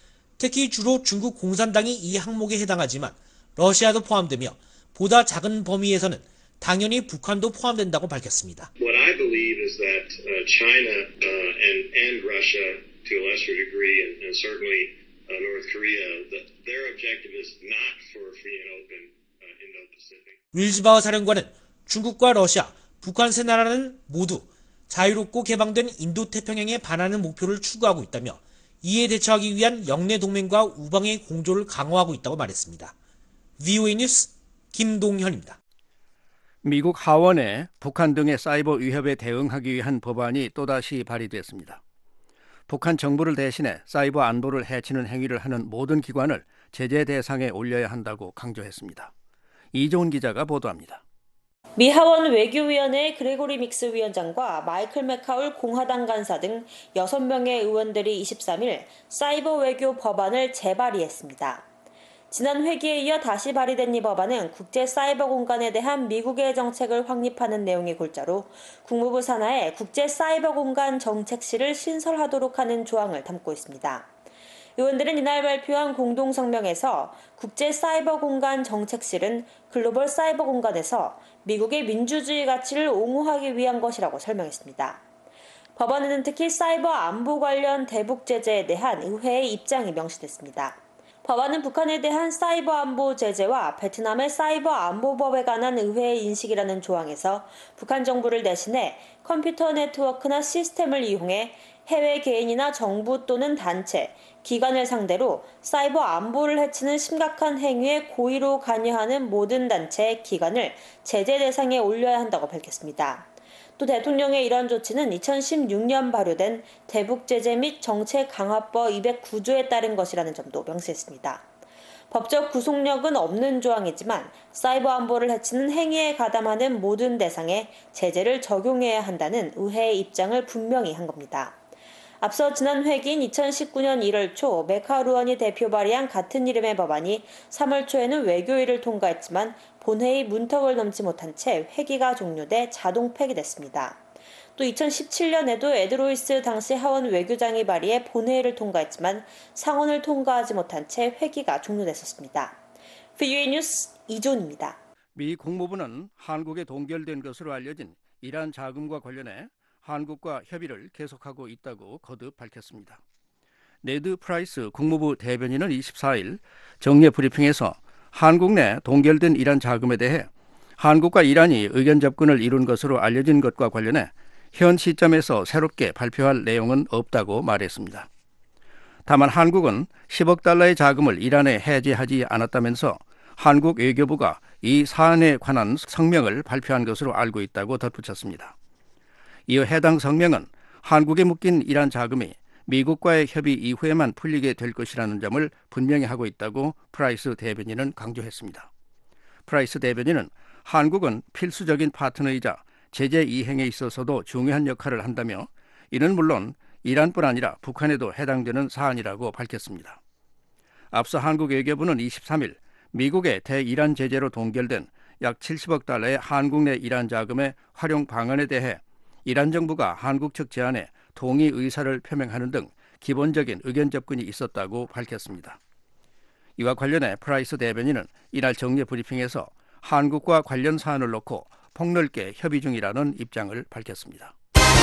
특히 주로 중국 공산당이 이 항목에 해당하지만 러시아도 포함되며 보다 작은 범위에서는 당연히 북한도 포함된다고 밝혔습니다. What I believe is that uh, China uh, and and Russia to a lesser degree and, and certainly uh, North Korea that their objective is not for a free and open uh, Indo-Pacific. 윌즈바흐 사령관은 중국과 러시아, 북한 세 나라는 모두 자유롭고 개방된 인도태평양에 반하는 목표를 추구하고 있다며 이에 대처하기 위한 영내 동맹과 우방의 공조를 강화하고 있다고 말했습니다. 브이오에이 뉴스 김동현입니다. 미국 하원에 북한 등의 사이버 위협에 대응하기 위한 법안이 또다시 발의됐습니다. 북한 정부를 대신해 사이버 안보를 해치는 행위를 하는 모든 기관을 제재 대상에 올려야 한다고 강조했습니다. 이종훈 기자가 보도합니다. 미 하원 외교위원회 그레고리 믹스 위원장과 마이클 맥카울 공화당 간사 등 여섯 명의 의원들이 이십삼 일 사이버 외교 법안을 재발의했습니다. 지난 회기에 이어 다시 발의된 이 법안은 국제 사이버 공간에 대한 미국의 정책을 확립하는 내용의 골자로 국무부 산하에 국제 사이버 공간 정책실을 신설하도록 하는 조항을 담고 있습니다. 의원들은 이날 발표한 공동성명에서 국제 사이버 공간 정책실은 글로벌 사이버 공간에서 미국의 민주주의 가치를 옹호하기 위한 것이라고 설명했습니다. 법안에는 특히 사이버 안보 관련 대북 제재에 대한 의회의 입장이 명시됐습니다. 법안은 북한에 대한 사이버 안보 제재와 베트남의 사이버 안보법에 관한 의회의 인식이라는 조항에서 북한 정부를 대신해 컴퓨터 네트워크나 시스템을 이용해 해외 개인이나 정부 또는 단체, 기관을 상대로 사이버 안보를 해치는 심각한 행위에 고의로 관여하는 모든 단체, 기관을 제재 대상에 올려야 한다고 밝혔습니다. 또 대통령의 이런 조치는 이천십육 년 발효된 대북 제재 및 정책 강화법 이백구 조에 따른 것이라는 점도 명시했습니다. 법적 구속력은 없는 조항이지만 사이버 안보를 해치는 행위에 가담하는 모든 대상에 제재를 적용해야 한다는 의회의 입장을 분명히 한 겁니다. 앞서 지난 회기인 이천십구 년 일월 초 맥카울 의원이 대표 발의한 같은 이름의 법안이 삼월 초에는 외교위를 통과했지만 본회의 문턱을 넘지 못한 채 회기가 종료돼 자동 폐기됐습니다. 또 이천십칠 년에도 에드 로이스 당시 하원 외교장이 발의해 본회의를 통과했지만 상원을 통과하지 못한 채 회기가 종료됐었습니다. 브이오에이 뉴스 이존입니다. 미 국무부는 한국에 동결된 것으로 알려진 이란 자금과 관련해 한국과 협의를 계속하고 있다고 거듭 밝혔습니다. 네드 프라이스 국무부 대변인은 이십사 일 정례 브리핑에서 한국 내 동결된 이란 자금에 대해 한국과 이란이 의견 접근을 이룬 것으로 알려진 것과 관련해 현 시점에서 새롭게 발표할 내용은 없다고 말했습니다. 다만 한국은 십억 달러의 자금을 이란에 해지하지 않았다면서 한국 외교부가 이 사안에 관한 성명을 발표한 것으로 알고 있다고 덧붙였습니다. 이어 해당 성명은 한국에 묶인 이란 자금이 미국과의 협의 이후에만 풀리게 될 것이라는 점을 분명히 하고 있다고 프라이스 대변인은 강조했습니다. 프라이스 대변인은 한국은 필수적인 파트너이자 제재 이행에 있어서도 중요한 역할을 한다며 이는 물론 이란뿐 아니라 북한에도 해당되는 사안이라고 밝혔습니다. 앞서 한국 외교부는 이십삼 일 미국의 대이란 제재로 동결된 약 칠십억 달러의 한국 내 이란 자금의 활용 방안에 대해 이란 정부가 한국 측 제안에 동의 의사를 표명하는 등 기본적인 의견 접근이 있었다고 밝혔습니다. 이와 관련해 프라이스 대변인은 이날 정례 브리핑에서 한국과 관련 사안을 놓고 폭넓게 협의 중이라는 입장을 밝혔습니다.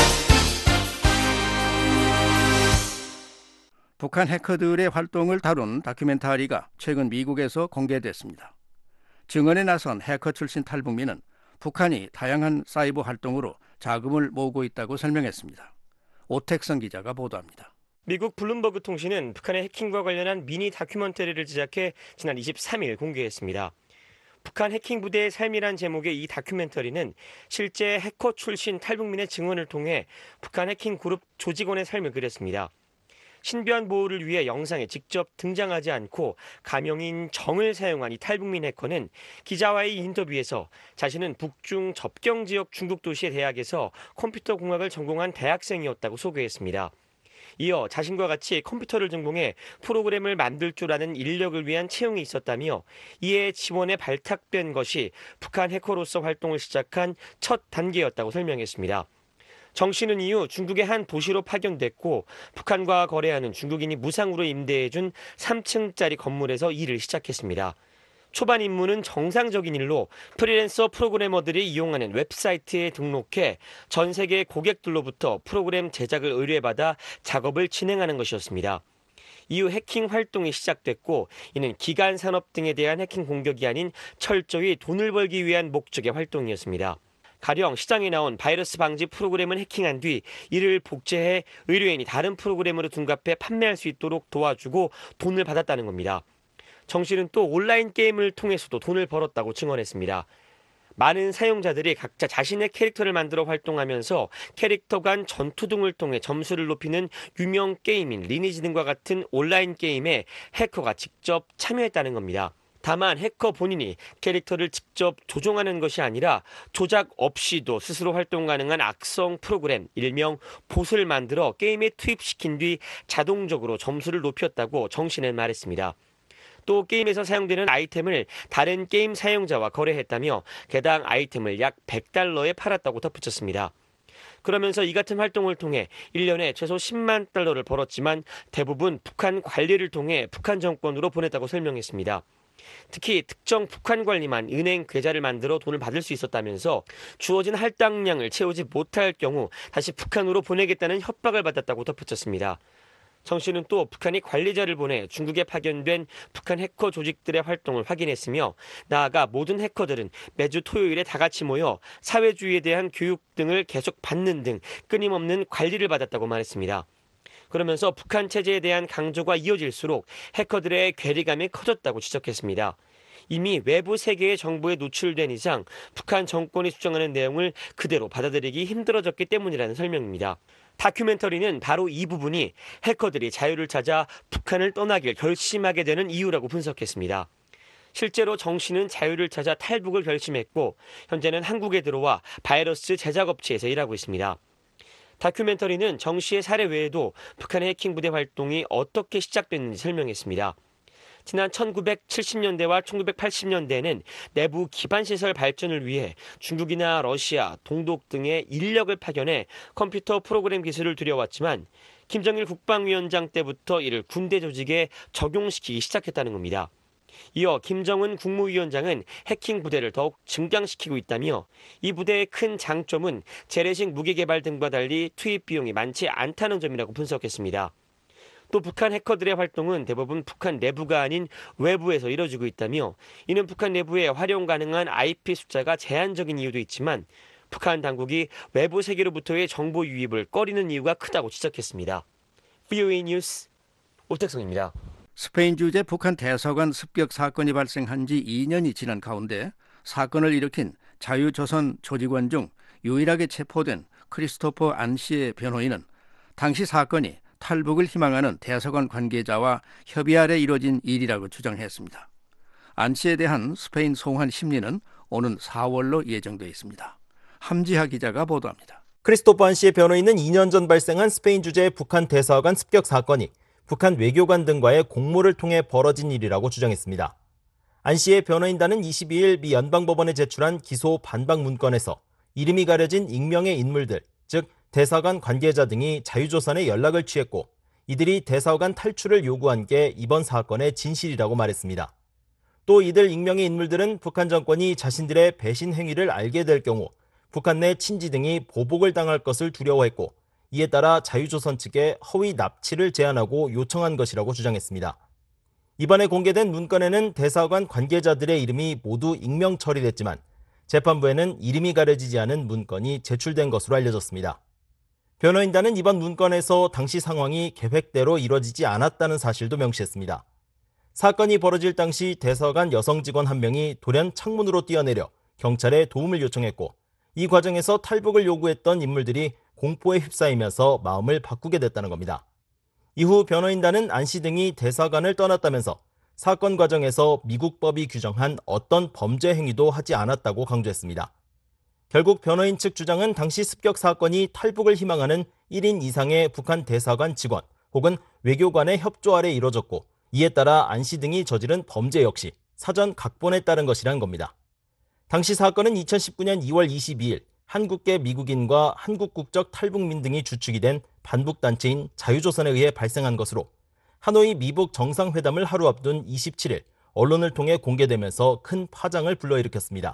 북한 해커들의 활동을 다룬 다큐멘터리가 최근 미국에서 공개됐습니다. 증언에 나선 해커 출신 탈북민은 북한이 다양한 사이버 활동으로 자금을 모으고 있다고 설명했습니다. 오택성 기자가 보도합니다. 미국 블룸버그 통신은 북한의 해킹과 관련한 미니 다큐멘터리를 제작해 지난 이십삼 일 공개했습니다. 북한 해킹 부대의 삶이란 제목의 이 다큐멘터리는 실제 해커 출신 탈북민의 증언을 통해 북한 해킹 그룹 조직원의 삶을 그렸습니다. 신변 보호를 위해 영상에 직접 등장하지 않고 가명인 정을 사용한 이 탈북민 해커는 기자와의 인터뷰에서 자신은 북중 접경 지역 중국 도시의 대학에서 컴퓨터 공학을 전공한 대학생이었다고 소개했습니다. 이어 자신과 같이 컴퓨터를 전공해 프로그램을 만들 줄 아는 인력을 위한 채용이 있었다며 이에 지원에 발탁된 것이 북한 해커로서 활동을 시작한 첫 단계였다고 설명했습니다. 정 씨는 이후 중국의 한 도시로 파견됐고 북한과 거래하는 중국인이 무상으로 임대해준 삼 층짜리 건물에서 일을 시작했습니다. 초반 임무는 정상적인 일로 프리랜서 프로그래머들이 이용하는 웹사이트에 등록해 전 세계 고객들로부터 프로그램 제작을 의뢰받아 작업을 진행하는 것이었습니다. 이후 해킹 활동이 시작됐고 이는 기간 산업 등에 대한 해킹 공격이 아닌 철저히 돈을 벌기 위한 목적의 활동이었습니다. 가령 시장에 나온 바이러스 방지 프로그램을 해킹한 뒤 이를 복제해 의뢰인이 다른 프로그램으로 둔갑해 판매할 수 있도록 도와주고 돈을 받았다는 겁니다. 정 씨는 또 온라인 게임을 통해서도 돈을 벌었다고 증언했습니다. 많은 사용자들이 각자 자신의 캐릭터를 만들어 활동하면서 캐릭터 간 전투 등을 통해 점수를 높이는 유명 게임인 리니지 등과 같은 온라인 게임에 해커가 직접 참여했다는 겁니다. 다만 해커 본인이 캐릭터를 직접 조종하는 것이 아니라 조작 없이도 스스로 활동 가능한 악성 프로그램, 일명 봇을 만들어 게임에 투입시킨 뒤 자동적으로 점수를 높였다고 정씨는 말했습니다. 또 게임에서 사용되는 아이템을 다른 게임 사용자와 거래했다며 개당 아이템을 약 백 달러에 팔았다고 덧붙였습니다. 그러면서 이 같은 활동을 통해 일 년에 최소 십만 달러를 벌었지만 대부분 북한 관리를 통해 북한 정권으로 보냈다고 설명했습니다. 특히 특정 북한 관리만 은행 계좌를 만들어 돈을 받을 수 있었다면서 주어진 할당량을 채우지 못할 경우 다시 북한으로 보내겠다는 협박을 받았다고 덧붙였습니다. 정 씨는 또 북한이 관리자를 보내 중국에 파견된 북한 해커 조직들의 활동을 확인했으며 나아가 모든 해커들은 매주 토요일에 다 같이 모여 사회주의에 대한 교육 등을 계속 받는 등 끊임없는 관리를 받았다고 말했습니다. 그러면서 북한 체제에 대한 강조가 이어질수록 해커들의 괴리감이 커졌다고 지적했습니다. 이미 외부 세계의 정보에 노출된 이상 북한 정권이 주장하는 내용을 그대로 받아들이기 힘들어졌기 때문이라는 설명입니다. 다큐멘터리는 바로 이 부분이 해커들이 자유를 찾아 북한을 떠나길 결심하게 되는 이유라고 분석했습니다. 실제로 정 씨는 자유를 찾아 탈북을 결심했고 현재는 한국에 들어와 바이러스 제작업체에서 일하고 있습니다. 다큐멘터리는 정 씨의 사례 외에도 북한의 해킹 부대 활동이 어떻게 시작됐는지 설명했습니다. 지난 천구백칠십 년대와 천구백팔십 년대에는 내부 기반시설 발전을 위해 중국이나 러시아, 동독 등의 인력을 파견해 컴퓨터 프로그램 기술을 들여왔지만 김정일 국방위원장 때부터 이를 군대 조직에 적용시키기 시작했다는 겁니다. 이어 김정은 국무위원장은 해킹 부대를 더욱 증강시키고 있다며 이 부대의 큰 장점은 재래식 무기 개발 등과 달리 투입 비용이 많지 않다는 점이라고 분석했습니다. 또 북한 해커들의 활동은 대부분 북한 내부가 아닌 외부에서 이뤄지고 있다며 이는 북한 내부에 활용 가능한 아이피 숫자가 제한적인 이유도 있지만 북한 당국이 외부 세계로부터의 정보 유입을 꺼리는 이유가 크다고 지적했습니다. 브이오에이 뉴스 오택성입니다. 스페인 주재 북한 대사관 습격 사건이 발생한 지 이 년이 지난 가운데 사건을 일으킨 자유조선 조직원 중 유일하게 체포된 크리스토퍼 안 씨의 변호인은 당시 사건이 탈북을 희망하는 대사관 관계자와 협의 아래 이뤄진 일이라고 주장했습니다. 안 씨에 대한 스페인 송환 심리는 오는 사월로 예정돼 있습니다. 함지하 기자가 보도합니다. 크리스토퍼 안 씨의 변호인은 이 년 전 발생한 스페인 주재 북한 대사관 습격 사건이 북한 외교관 등과의 공모를 통해 벌어진 일이라고 주장했습니다. 안 씨의 변호인단은 이십이 일 미 연방법원에 제출한 기소 반박 문건에서 이름이 가려진 익명의 인물들, 즉 대사관 관계자 등이 자유조선에 연락을 취했고 이들이 대사관 탈출을 요구한 게 이번 사건의 진실이라고 말했습니다. 또 이들 익명의 인물들은 북한 정권이 자신들의 배신 행위를 알게 될 경우 북한 내 친지 등이 보복을 당할 것을 두려워했고 이에 따라 자유조선 측에 허위 납치를 제안하고 요청한 것이라고 주장했습니다. 이번에 공개된 문건에는 대사관 관계자들의 이름이 모두 익명 처리됐지만 재판부에는 이름이 가려지지 않은 문건이 제출된 것으로 알려졌습니다. 변호인단은 이번 문건에서 당시 상황이 계획대로 이뤄지지 않았다는 사실도 명시했습니다. 사건이 벌어질 당시 대사관 여성 직원 한 명이 돌연 창문으로 뛰어내려 경찰에 도움을 요청했고 이 과정에서 탈북을 요구했던 인물들이 공포에 휩싸이면서 마음을 바꾸게 됐다는 겁니다. 이후 변호인단은 안 씨 등이 대사관을 떠났다면서 사건 과정에서 미국 법이 규정한 어떤 범죄 행위도 하지 않았다고 강조했습니다. 결국 변호인 측 주장은 당시 습격 사건이 탈북을 희망하는 일 인 이상의 북한 대사관 직원 혹은 외교관의 협조 아래 이뤄졌고 이에 따라 안 씨 등이 저지른 범죄 역시 사전 각본에 따른 것이란 겁니다. 당시 사건은 이천십구 년 이월 이십이일 한국계 미국인과 한국 국적 탈북민 등이 주축이 된 반북단체인 자유조선에 의해 발생한 것으로 하노이 미북 정상회담을 하루 앞둔 이십칠일 언론을 통해 공개되면서 큰 파장을 불러일으켰습니다.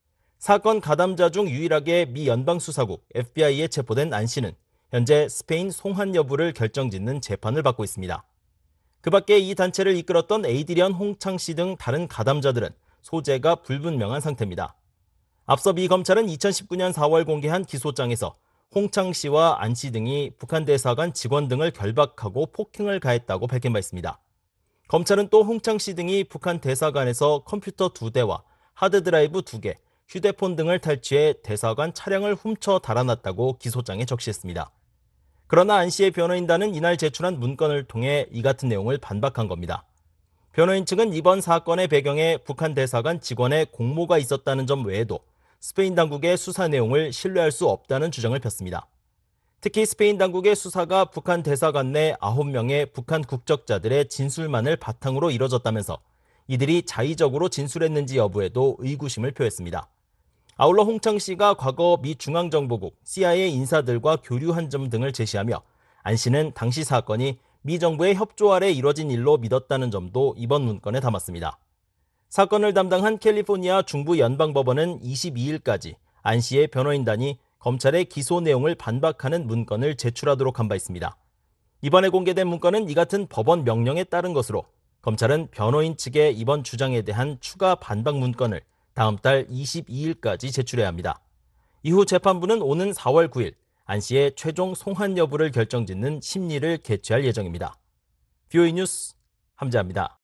사건 가담자 중 유일하게 미 연방수사국 에프비아이에 체포된 안 씨는 현재 스페인 송환 여부를 결정짓는 재판을 받고 있습니다. 그 밖에 이 단체를 이끌었던 에이드리언 홍창 씨 등 다른 가담자들은 소재가 불분명한 상태입니다. 앞서 미 검찰은 이천십구 년 사월 공개한 기소장에서 홍창 씨와 안 씨 등이 북한 대사관 직원 등을 결박하고 폭행을 가했다고 밝힌 바 있습니다. 검찰은 또 홍창 씨 등이 북한 대사관에서 컴퓨터 두 대와 하드드라이브 두 개, 휴대폰 등을 탈취해 대사관 차량을 훔쳐 달아났다고 기소장에 적시했습니다. 그러나 안 씨의 변호인단은 이날 제출한 문건을 통해 이 같은 내용을 반박한 겁니다. 변호인 측은 이번 사건의 배경에 북한 대사관 직원의 공모가 있었다는 점 외에도 스페인 당국의 수사 내용을 신뢰할 수 없다는 주장을 폈습니다. 특히 스페인 당국의 수사가 북한 대사관 내 아홉 명의 북한 국적자들의 진술만을 바탕으로 이뤄졌다면서 이들이 자의적으로 진술했는지 여부에도 의구심을 표했습니다. 아울러 홍창 씨가 과거 미 중앙정보국 씨아이에이 인사들과 교류한 점 등을 제시하며 안 씨는 당시 사건이 미 정부의 협조 아래 이뤄진 일로 믿었다는 점도 이번 문건에 담았습니다. 사건을 담당한 캘리포니아 중부 연방법원은 이십이일까지 안 씨의 변호인단이 검찰의 기소 내용을 반박하는 문건을 제출하도록 한 바 있습니다. 이번에 공개된 문건은 이 같은 법원 명령에 따른 것으로 검찰은 변호인 측의 이번 주장에 대한 추가 반박 문건을 다음 달 이십이일까지 제출해야 합니다. 이후 재판부는 오는 사월 구일 안 씨의 최종 송환 여부를 결정짓는 심리를 개최할 예정입니다. 브이오에이 뉴스 함재합니다.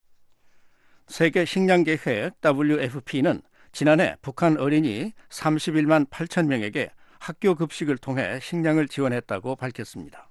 세계 식량계획 더블유에프피는 지난해 북한 어린이 삼십일만 팔천 명에게 학교 급식을 통해 식량을 지원했다고 밝혔습니다.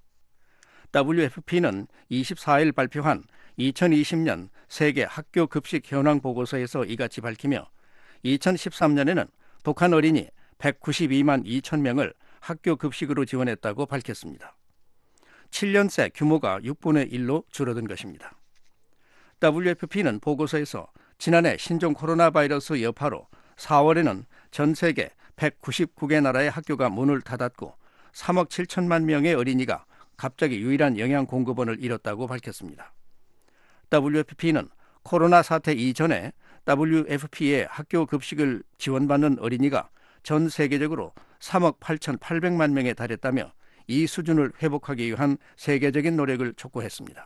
더블유에프피는 이십사일 발표한 이천이십년 세계 학교 급식 현황 보고서에서 이같이 밝히며 이천십삼년에는 북한 어린이 백구십이만 이천 명을 학교 급식으로 지원했다고 밝혔습니다. 칠 년 새 규모가 육분의 일로 줄어든 것입니다. 더블유에프피는 보고서에서 지난해 신종 코로나 바이러스 여파로 사월에는 전 세계 백구십구 개 나라의 학교가 문을 닫았고 삼억 칠천만 명의 어린이가 갑자기 유일한 영양 공급원을 잃었다고 밝혔습니다. 더블유에프피는 코로나 사태 이전에 더블유에프피의 학교 급식을 지원받는 어린이가 전 세계적으로 삼억 팔천팔백만 명에 달했다며 이 수준을 회복하기 위한 세계적인 노력을 촉구했습니다.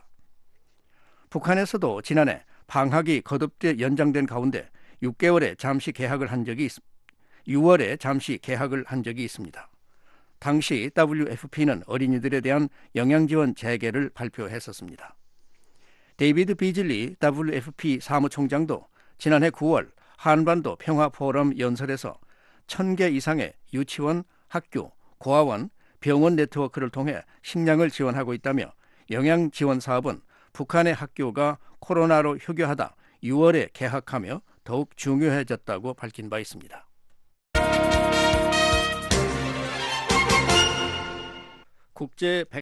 북한에서도 지난해 방학이 거듭돼 연장된 가운데 육 개월에 잠시 개학을 한 적이 있, 유월에 잠시 개학을 한 적이 있습니다. 당시 더블유에프피는 어린이들에 대한 영양지원 재개를 발표했었습니다. 데이비드 비즐리 더블유에프피 사무총장도 지난해 구월 한반도 평화포럼 연설에서 천 개 이상의 유치원, 학교, 고아원, 병원 네트워크를 통해 식량을 지원하고 있다며 영양 지원 사업은 북한의 학교가 코로나로 휴교하다 유월에 개학하며 더욱 중요해졌다고 밝힌 바 있습니다. 국제 백...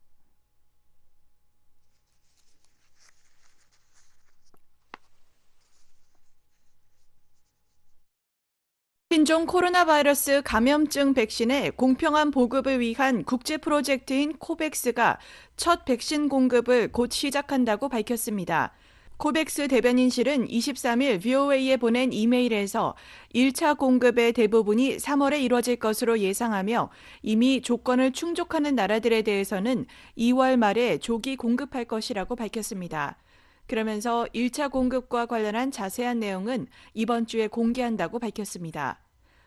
신종 코로나 바이러스 감염증 백신의 공평한 보급을 위한 국제 프로젝트인 코백스가 첫 백신 공급을 곧 시작한다고 밝혔습니다. 코백스 대변인실은 이십삼일 브이오에이에 보낸 이메일에서 일 차 공급의 대부분이 삼월에 이뤄질 것으로 예상하며 이미 조건을 충족하는 나라들에 대해서는 이월 말에 조기 공급할 것이라고 밝혔습니다. 그러면서 일 차 공급과 관련한 자세한 내용은 이번 주에 공개한다고 밝혔습니다.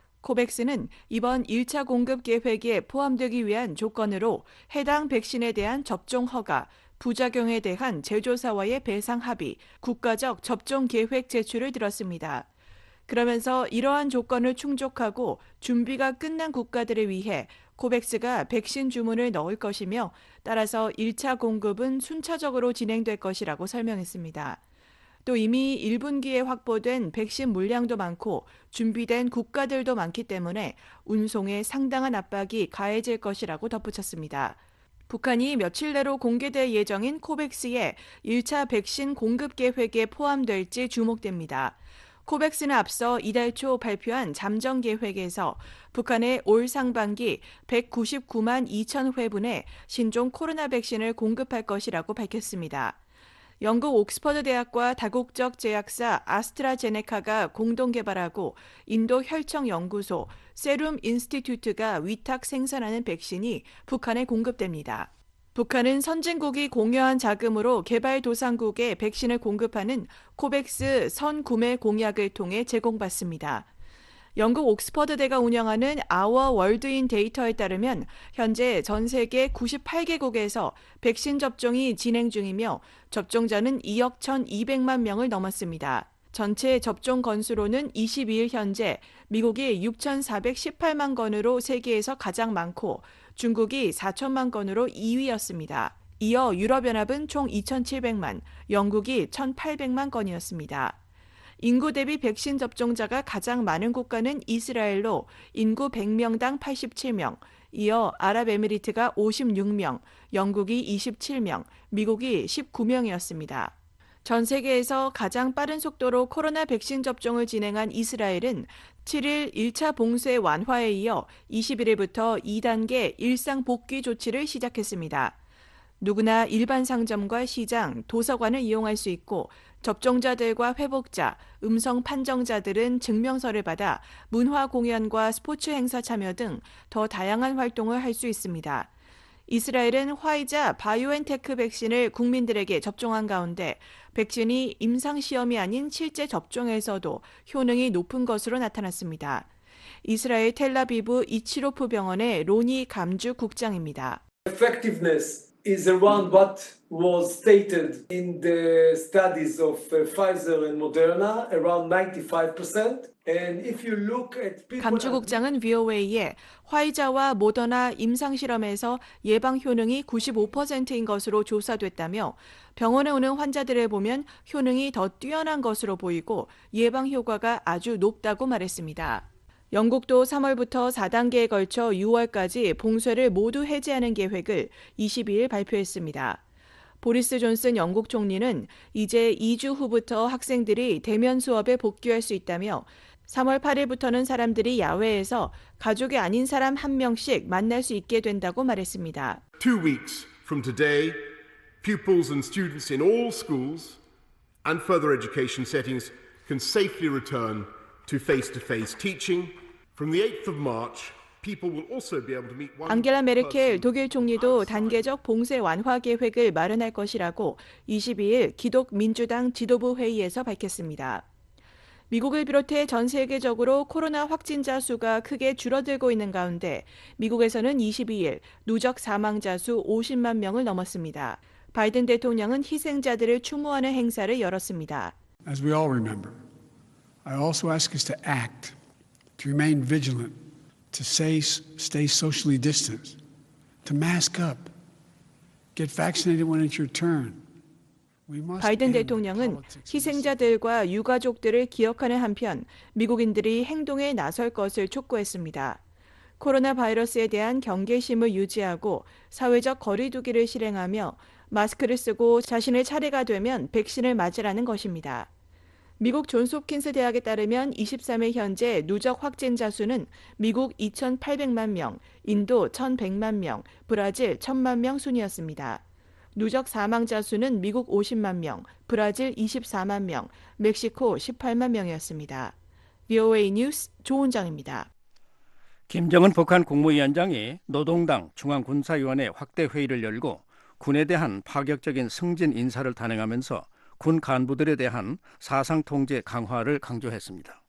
코백스는 이번 일 차 공급 계획에 포함되기 위한 조건으로 해당 백신에 대한 접종 허가, 부작용에 대한 제조사와의 배상 합의, 국가적 접종 계획 제출을 들었습니다. 그러면서 이러한 조건을 충족하고 준비가 끝난 국가들을 위해 코백스가 백신 주문을 넣을 것이며 따라서 일 차 공급은 순차적으로 진행될 것이라고 설명했습니다. 또 이미 일 분기에 확보된 백신 물량도 많고 준비된 국가들도 많기 때문에 운송에 상당한 압박이 가해질 것이라고 덧붙였습니다. 북한이 며칠 내로 공개될 예정인 코백스의 일 차 백신 공급 계획에 포함될지 주목됩니다. 코백스는 앞서 이달 초 발표한 잠정 계획에서 북한에 올 상반기 백구십구만 이천 회분의 신종 코로나 백신을 공급할 것이라고 밝혔습니다. 영국 옥스퍼드 대학과 다국적 제약사 아스트라제네카가 공동 개발하고 인도 혈청연구소 세룸 인스티튜트가 위탁 생산하는 백신이 북한에 공급됩니다. 북한은 선진국이 공여한 자금으로 개발도상국에 백신을 공급하는 코백스 선구매 공약을 통해 제공받습니다. 영국 옥스퍼드대가 운영하는 아워 월드인 데이터에 따르면 현재 전 세계 구십팔 개국에서 백신 접종이 진행 중이며 접종자는 이억 천이백만 명을 넘었습니다. 전체 접종 건수로는 이십이 일 현재 미국이 육천사백십팔만 건으로 세계에서 가장 많고 중국이 사천만 건으로 이 위였습니다. 이어 유럽연합은 총 이천칠백만, 영국이 천팔백만 건이었습니다. 인구 대비 백신 접종자가 가장 많은 국가는 이스라엘로 인구 백 명당 팔십칠 명, 이어 아랍에미리트가 오십육 명, 영국이 이십칠 명, 미국이 십구 명이었습니다. 전 세계에서 가장 빠른 속도로 코로나 백신 접종을 진행한 이스라엘은 칠 일 일 차 봉쇄 완화에 이어 이십일 일부터 이 단계 일상 복귀 조치를 시작했습니다. 누구나 일반 상점과 시장, 도서관을 이용할 수 있고 접종자들과 회복자, 음성 판정자들은 증명서를 받아 문화 공연과 스포츠 행사 참여 등 더 다양한 활동을 할 수 있습니다. 이스라엘은 화이자 바이오엔테크 백신을 국민들에게 접종한 가운데 백신이 임상시험이 아닌 실제 접종에서도 효능이 높은 것으로 나타났습니다. 이스라엘 텔라비브 이치로프 병원의 로니 감주 국장입니다. Effectiveness is around what was stated in the studies of Pfizer and Moderna, around ninety-five percent. And if you look at people... 감주 국장은 브이오에이에 화이자와 모더나 임상실험에서 예방 효능이 구십오 퍼센트인 것으로 조사됐다며 병원에 오는 환자들을 보면 효능이 더 뛰어난 것으로 보이고 예방 효과가 아주 높다고 말했습니다. 영국도 삼월부터 사 단계에 걸쳐 유월까지 봉쇄를 모두 해제하는 계획을 이십이 일 발표했습니다. 보리스 존슨 영국 총리는 이제 이 주 후부터 학생들이 대면 수업에 복귀할 수 있다며 삼월 팔 일부터는 사람들이 야외에서 가족이 아닌 사람 한 명씩 만날 수 있게 된다고 말했습니다. Two weeks from today, pupils and students in all schools and further education settings can safely return to face-to-face teaching. From the eighth of March, people will also be able to meet one 앙겔라 메르켈 독일 총리도 단계적 봉쇄 완화 계획을 마련할 것이라고 이십이 일 기독 민주당 지도부 회의에서 밝혔습니다. 미국을 비롯해 전 세계적으로 코로나 확진자 수가 크게 줄어들고 있는 가운데 미국에서는 이십이 일 누적 사망자 수 오십만 명을 넘었습니다. 바이든 대통령은 희생자들을 추모하는 행사를 열었습니다. As we all remember, I also ask us to act, to remain vigilant, to stay, stay socially distanced, to mask up, get vaccinated when it's your turn. 바이든 대통령은 희생자들과 유가족들을 기억하는 한편 미국인들이 행동에 나설 것을 촉구했습니다. 코로나 바이러스에 대한 경계심을 유지하고 사회적 거리 두기를 실행하며 마스크를 쓰고 자신의 차례가 되면 백신을 맞으라는 것입니다. 미국 존스홉킨스 대학에 따르면 이십삼 일 현재 누적 확진자 수는 미국 이천팔백만 명, 인도 천백만 명, 브라질 천만 명 순이었습니다. 누적 사망자 수는 미국 오십만 명, 브라질 이십사만 명, 멕시코 십팔만 명이었습니다. 브이오에이 뉴스 조은정입니다. 김정은 북한 국무위원장이 노동당 중앙군사위원회 확대 회의를 열고 군에 대한 파격적인 승진 인사를 단행하면서 군 간부들에 대한 사상 통제 강화를 강조했습니다.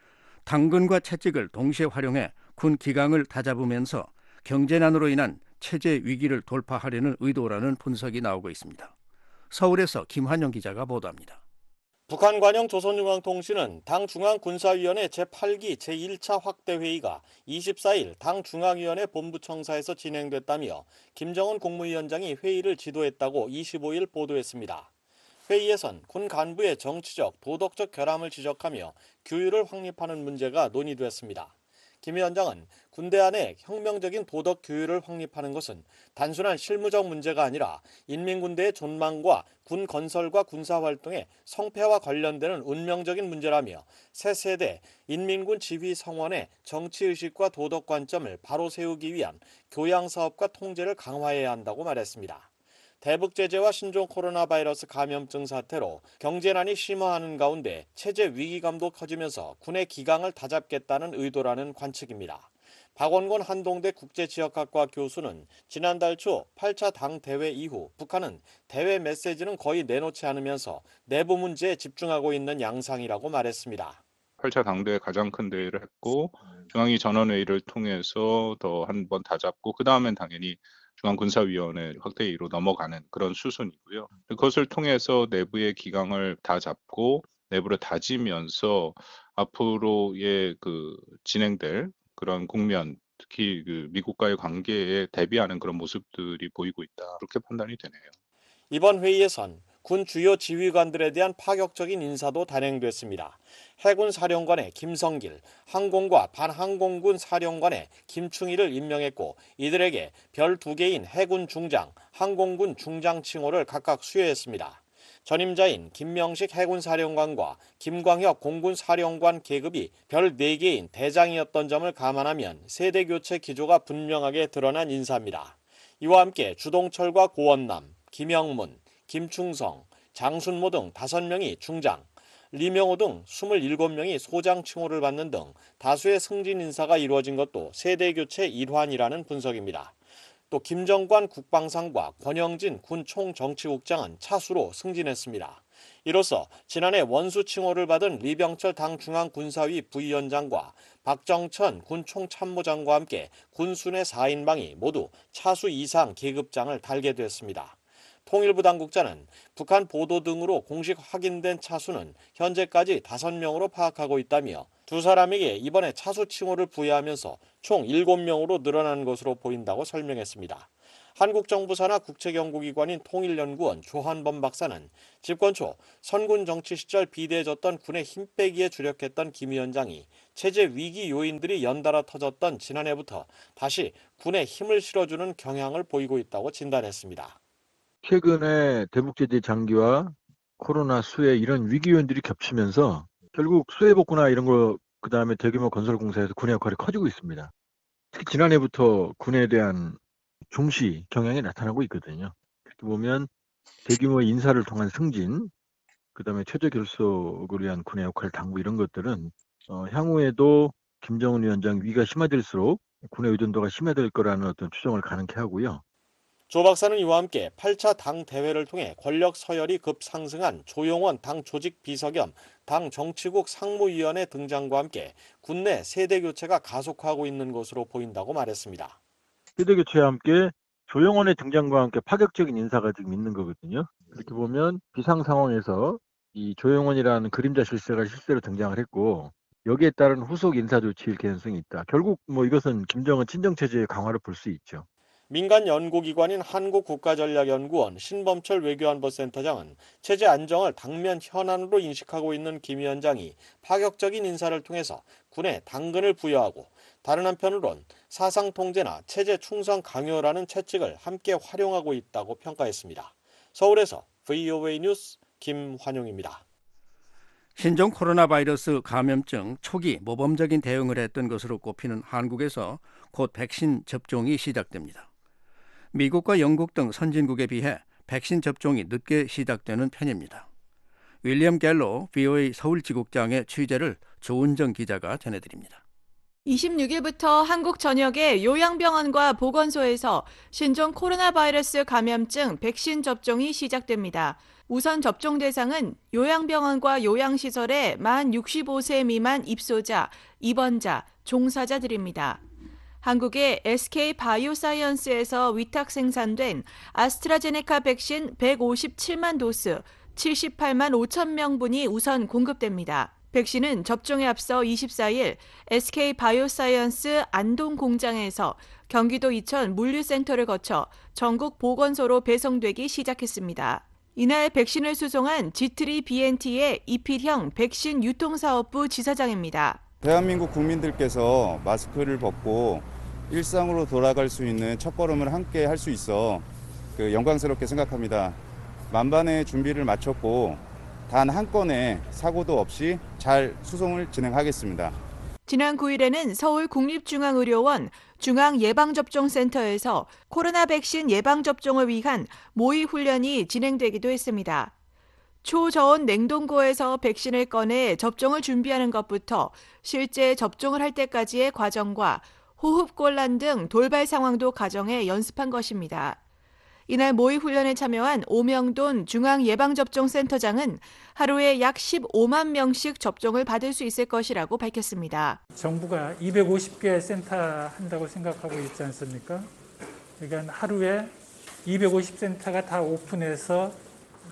당근과 채찍을 동시에 활용해 군 기강을 다잡으면서 경제난으로 인한 체제 위기를 돌파하려는 의도라는 분석이 나오고 있습니다. 서울에서 김환영 기자가 보도합니다. 북한 관영 조선중앙통신은 당 중앙군사위원회 제팔 기 제일 차 확대회의가 이십사 일 당 중앙위원회 본부청사에서 진행됐다며 김정은 국무위원장이 회의를 지도했다고 이십오 일 보도했습니다. 회의에선 군 간부의 정치적, 도덕적 결함을 지적하며 규율을 확립하는 문제가 논의됐습니다. 김 위원장은 군대 안에 혁명적인 도덕 규율을 확립하는 것은 단순한 실무적 문제가 아니라 인민군대의 존망과 군 건설과 군사활동의 성패와 관련되는 운명적인 문제라며 새 세대 인민군 지휘 성원의 정치의식과 도덕 관점을 바로 세우기 위한 교양사업과 통제를 강화해야 한다고 말했습니다. 대북 제재와 신종 코로나 바이러스 감염증 사태로 경제난이 심화하는 가운데 체제 위기감도 커지면서 군의 기강을 다잡겠다는 의도라는 관측입니다. 박원곤 한동대 국제지역학과 교수는 지난달 초 팔 차 당 대회 이후 북한은 대외 메시지는 거의 내놓지 않으면서 내부 문제에 집중하고 있는 양상이라고 말했습니다. 팔 차 당대회 가장 큰 대회를 했고 중앙위 전원회의를 통해서 더 한 번 다잡고 그 다음엔 당연히 중앙군사위원회 확대회의로 넘어가는 그런 수순이고요. 그것을 통해서 내부의 기강을 다 잡고 내부를 다지면서 앞으로의 그 진행될 그런 국면, 특히 그 미국과의 관계에 대비하는 그런 모습들이 보이고 있다. 그렇게 판단이 되네요. 이번 회의에선 군 주요 지휘관들에 대한 파격적인 인사도 단행됐습니다. 해군 사령관의 김성길, 항공과 반항공군 사령관의 김충일을 임명했고 이들에게 별 두 개인 해군 중장, 항공군 중장 칭호를 각각 수여했습니다. 전임자인 김명식 해군사령관과 김광혁 공군사령관 계급이 별 네 개인 대장이었던 점을 감안하면 세대교체 기조가 분명하게 드러난 인사입니다. 이와 함께 주동철과 고원남, 김영문, 김충성, 장순모 등 다섯 명이 중장, 리명호 등 스물일곱 명이 소장 칭호를 받는 등 다수의 승진 인사가 이루어진 것도 세대교체 일환이라는 분석입니다. 또 김정관 국방상과 권영진 군 총정치국장은 차수로 승진했습니다. 이로써 지난해 원수 칭호를 받은 리병철 당 중앙군사위 부위원장과 박정천 군 총참모장과 함께 군순회 사 인방이 모두 차수 이상 계급장을 달게 됐습니다. 통일부 당국자는 북한 보도 등으로 공식 확인된 차수는 현재까지 다섯 명으로 파악하고 있다며 두 사람에게 이번에 차수 칭호를 부여하면서 총 일곱 명으로 늘어난 것으로 보인다고 설명했습니다. 한국 정부 산하 국책연구기관인 통일연구원 조한범 박사는 집권 초 선군 정치 시절 비대해졌던 군의 힘 빼기에 주력했던 김 위원장이 체제 위기 요인들이 연달아 터졌던 지난해부터 다시 군에 힘을 실어주는 경향을 보이고 있다고 진단했습니다. 최근에 대북제재 장기와 코로나 수해 이런 위기 요인들이 겹치면서 결국 수해 복구나 이런 거 그다음에 대규모 건설 공사에서 군의 역할이 커지고 있습니다. 특히 지난해부터 군에 대한 중시 경향이 나타나고 있거든요. 그렇게 보면 대규모 인사를 통한 승진, 그다음에 체제 결속을 위한 군의 역할 당부 이런 것들은 어, 향후에도 김정은 위원장 위기가 심화될수록 군의 의존도가 심화될 거라는 어떤 추정을 가능케 하고요. 조 박사는 이와 함께 팔 차 당 대회를 통해 권력 서열이 급상승한 조용원 당 조직 비서 겸 당 정치국 상무위원회 등장과 함께 군내 세대 교체가 가속화하고 있는 것으로 보인다고 말했습니다. 세대 교체와 함께 조용원의 등장과 함께 파격적인 인사가 지금 있는 거거든요. 이렇게 보면 비상 상황에서 이 조용원이라는 그림자 실세가 실제로 등장을 했고 여기에 따른 후속 인사 조치일 가능성이 있다. 결국 뭐 이것은 김정은 친정 체제의 강화를 볼 수 있죠. 민간 연구기관인 한국국가전략연구원 신범철 외교안보센터장은 체제 안정을 당면 현안으로 인식하고 있는 김 위원장이 파격적인 인사를 통해서 군에 당근을 부여하고 다른 한편으론 사상 통제나 체제 충성 강요라는 채찍을 함께 활용하고 있다고 평가했습니다. 서울에서 브이오에이 뉴스 김환용입니다. 신종 코로나 바이러스 감염증 초기 모범적인 대응을 했던 것으로 꼽히는 한국에서 곧 백신 접종이 시작됩니다. 미국과 영국 등 선진국에 비해 백신 접종이 늦게 시작되는 편입니다. 윌리엄 갤로 브이오에이 서울지국장의 취재를 조은정 기자가 전해드립니다. 이십육 일부터 한국 전역의 요양병원과 보건소에서 신종 코로나 바이러스 감염증 백신 접종이 시작됩니다. 우선 접종 대상은 요양병원과 요양시설의 만 육십오 세 미만 입소자, 입원자, 종사자들입니다. 한국의 에스케이 바이오사이언스에서 위탁 생산된 아스트라제네카 백신 백오십칠만 도스, 칠십팔만 오천 명분이 우선 공급됩니다. 백신은 접종에 앞서 이십사 일 에스케이 바이오사이언스 안동 공장에서 경기도 이천 물류센터를 거쳐 전국 보건소로 배송되기 시작했습니다. 이날 백신을 수송한 지트리 비엔티의 이필형 백신 유통사업부 지사장입니다. 대한민국 국민들께서 마스크를 벗고 일상으로 돌아갈 수 있는 첫걸음을 함께 할 수 있어 그 영광스럽게 생각합니다. 만반의 준비를 마쳤고 단 한 건의 사고도 없이 잘 수송을 진행하겠습니다. 지난 구 일에는 서울 국립중앙의료원 중앙예방접종센터에서 코로나 백신 예방접종을 위한 모의 훈련이 진행되기도 했습니다. 초저온 냉동고에서 백신을 꺼내 접종을 준비하는 것부터 실제 접종을 할 때까지의 과정과 호흡곤란 등 돌발 상황도 가정해 연습한 것입니다. 이날 모의 훈련에 참여한 오명돈 중앙예방접종센터장은 하루에 약 십오만 명씩 접종을 받을 수 있을 것이라고 밝혔습니다. 정부가 이백오십 개 센터 한다고 생각하고 있지 않습니까? 그러니까 하루에 이백오십 센터가 다 오픈해서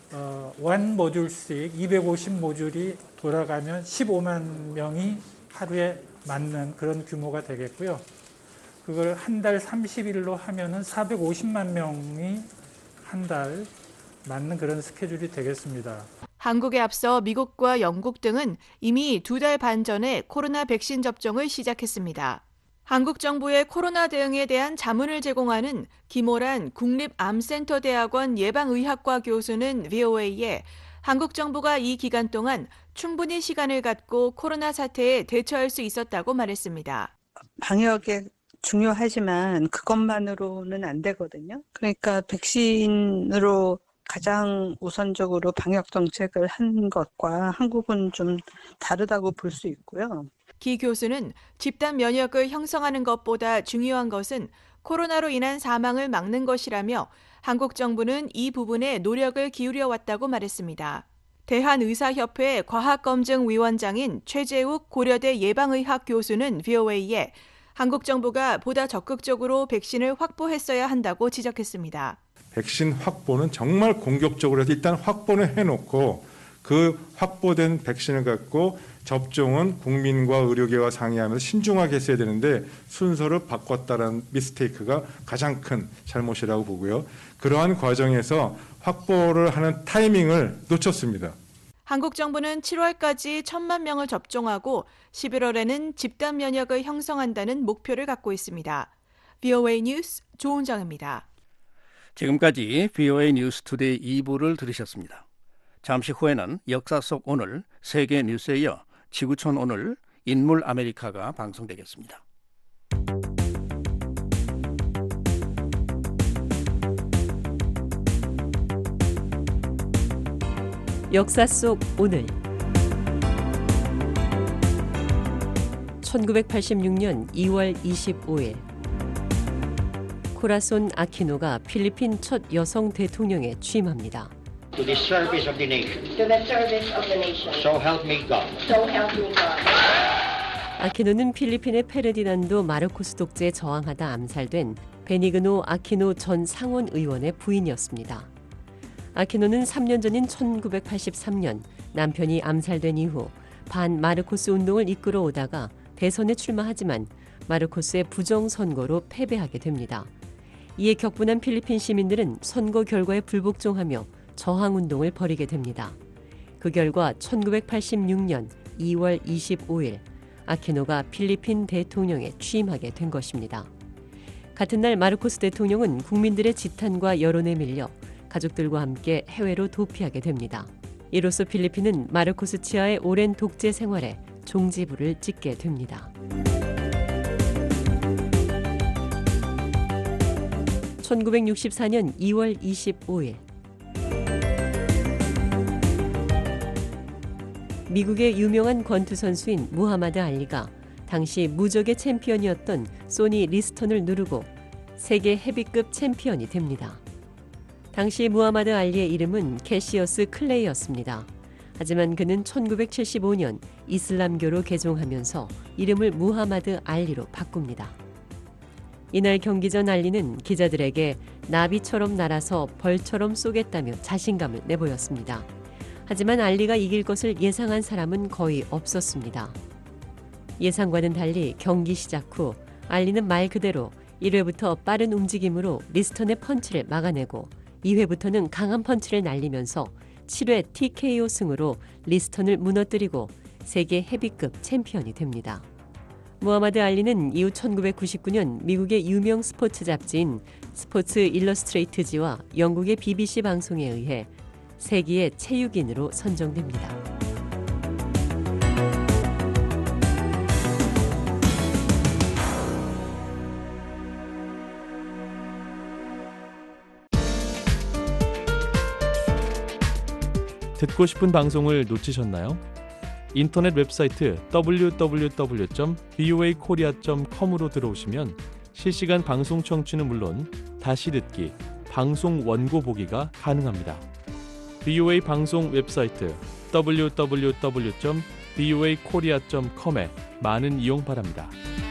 어, 원 모듈씩 이백오십 모듈이 돌아가면 십오만 명이 하루에 맞는 그런 규모가 되겠고요. 그걸 한 달 삼십 일로 하면은 사백오십만 명이 한 달 맞는 그런 스케줄이 되겠습니다. 한국에 앞서 미국과 영국 등은 이미 두 달 반 전에 코로나 백신 접종을 시작했습니다. 한국 정부의 코로나 대응에 대한 자문을 제공하는 김오란 국립암센터대학원 예방의학과 교수는 브이오에이에 한국 정부가 이 기간 동안 충분히 시간을 갖고 코로나 사태에 대처할 수 있었다고 말했습니다. 방역에 중요하지만 그것만으로는 안 되거든요. 그러니까 백신으로 가장 우선적으로 방역 정책을 한 것과 한국은 좀 다르다고 볼 수 있고요. 기 교수는 집단 면역을 형성하는 것보다 중요한 것은 코로나로 인한 사망을 막는 것이라며 한국 정부는 이 부분에 노력을 기울여 왔다고 말했습니다. 대한의사협회 과학검증위원장인 최재욱 고려대 예방의학 교수는 브이오에이에 한국 정부가 보다 적극적으로 백신을 확보했어야 한다고 지적했습니다. 백신 확보는 정말 공격적으로 해서 일단 확보는 해놓고 그 확보된 백신을 갖고 접종은 국민과 의료계와 상의하면서 신중하게 했어야 되는데 순서를 바꿨다는 미스테이크가 가장 큰 잘못이라고 보고요. 그러한 과정에서 확보를 하는 타이밍을 놓쳤습니다. 한국 정부는 칠월까지 천만 명을 접종하고 십일월에는 집단 면역을 형성한다는 목표를 갖고 있습니다. 브이오에이 뉴스 조은정입니다. 지금까지 브이오에이 뉴스 투데이 이 부를 들으셨습니다. 잠시 후에는 역사 속 오늘 세계 뉴스에 이어 지구촌 오늘 인물 아메리카가 방송되겠습니다. 역사 속 오늘 천구백팔십육 년 이월 이십오일 코라손 아키노가 필리핀 첫 여성 대통령에 취임합니다. To the service of the nation. To the service of the nation. So help me God. So help me God. 아키노는 필리핀의 페르디난도 마르코스 독재에 저항하다 암살된 베니그노 아키노 전 상원 의원의 부인이었습니다. 아키노는 삼 년 전인 천구백팔십삼 년 남편이 암살된 이후 반 마르코스 운동을 이끌어 오다가 대선에 출마하지만 마르코스의 부정 선거로 패배하게 됩니다. 이에 격분한 필리핀 시민들은 선거 결과에 불복종하며 저항운동을 벌이게 됩니다. 그 결과 천구백팔십육 년 이월 이십오일 아키노가 필리핀 대통령에 취임하게 된 것입니다. 같은 날 마르코스 대통령은 국민들의 지탄과 여론에 밀려 가족들과 함께 해외로 도피하게 됩니다. 이로써 필리핀은 마르코스 치하의 오랜 독재 생활에 종지부를 찍게 됩니다. 천구백육십사 년 이월 이십오일 미국의 유명한 권투 선수인 무하마드 알리가 당시 무적의 챔피언이었던 소니 리스턴을 누르고 세계 헤비급 챔피언이 됩니다. 당시 무하마드 알리의 이름은 캐시어스 클레이였습니다. 하지만 그는 천구백칠십오 년 이슬람교로 개종하면서 이름을 무하마드 알리로 바꿉니다. 이날 경기 전 알리는 기자들에게 나비처럼 날아서 벌처럼 쏘겠다며 자신감을 내보였습니다. 하지만 알리가 이길 것을 예상한 사람은 거의 없었습니다. 예상과는 달리 경기 시작 후 알리는 말 그대로 일 회부터 빠른 움직임으로 리스턴의 펀치를 막아내고 이 회부터는 강한 펀치를 날리면서 칠 회 티케이오 승으로 리스턴을 무너뜨리고 세계 헤비급 챔피언이 됩니다. 무하마드 알리는 이후 천구백구십구 년 미국의 유명 스포츠 잡지인 스포츠 일러스트레이트지와 영국의 비비씨 방송에 의해 세계의 체육인으로 선정됩니다. 듣고 싶은 방송을 놓치셨나요? 인터넷 웹사이트 더블유 더블유 더블유 점 브이오에이 코리아 점 컴으로 들어오시면 실시간 방송 청취는 물론 다시 듣기, 방송 원고 보기가 가능합니다. 브이오에이 방송 웹사이트 더블유 더블유 더블유 점 브이오에이 코리아 점 컴에 많은 이용 바랍니다.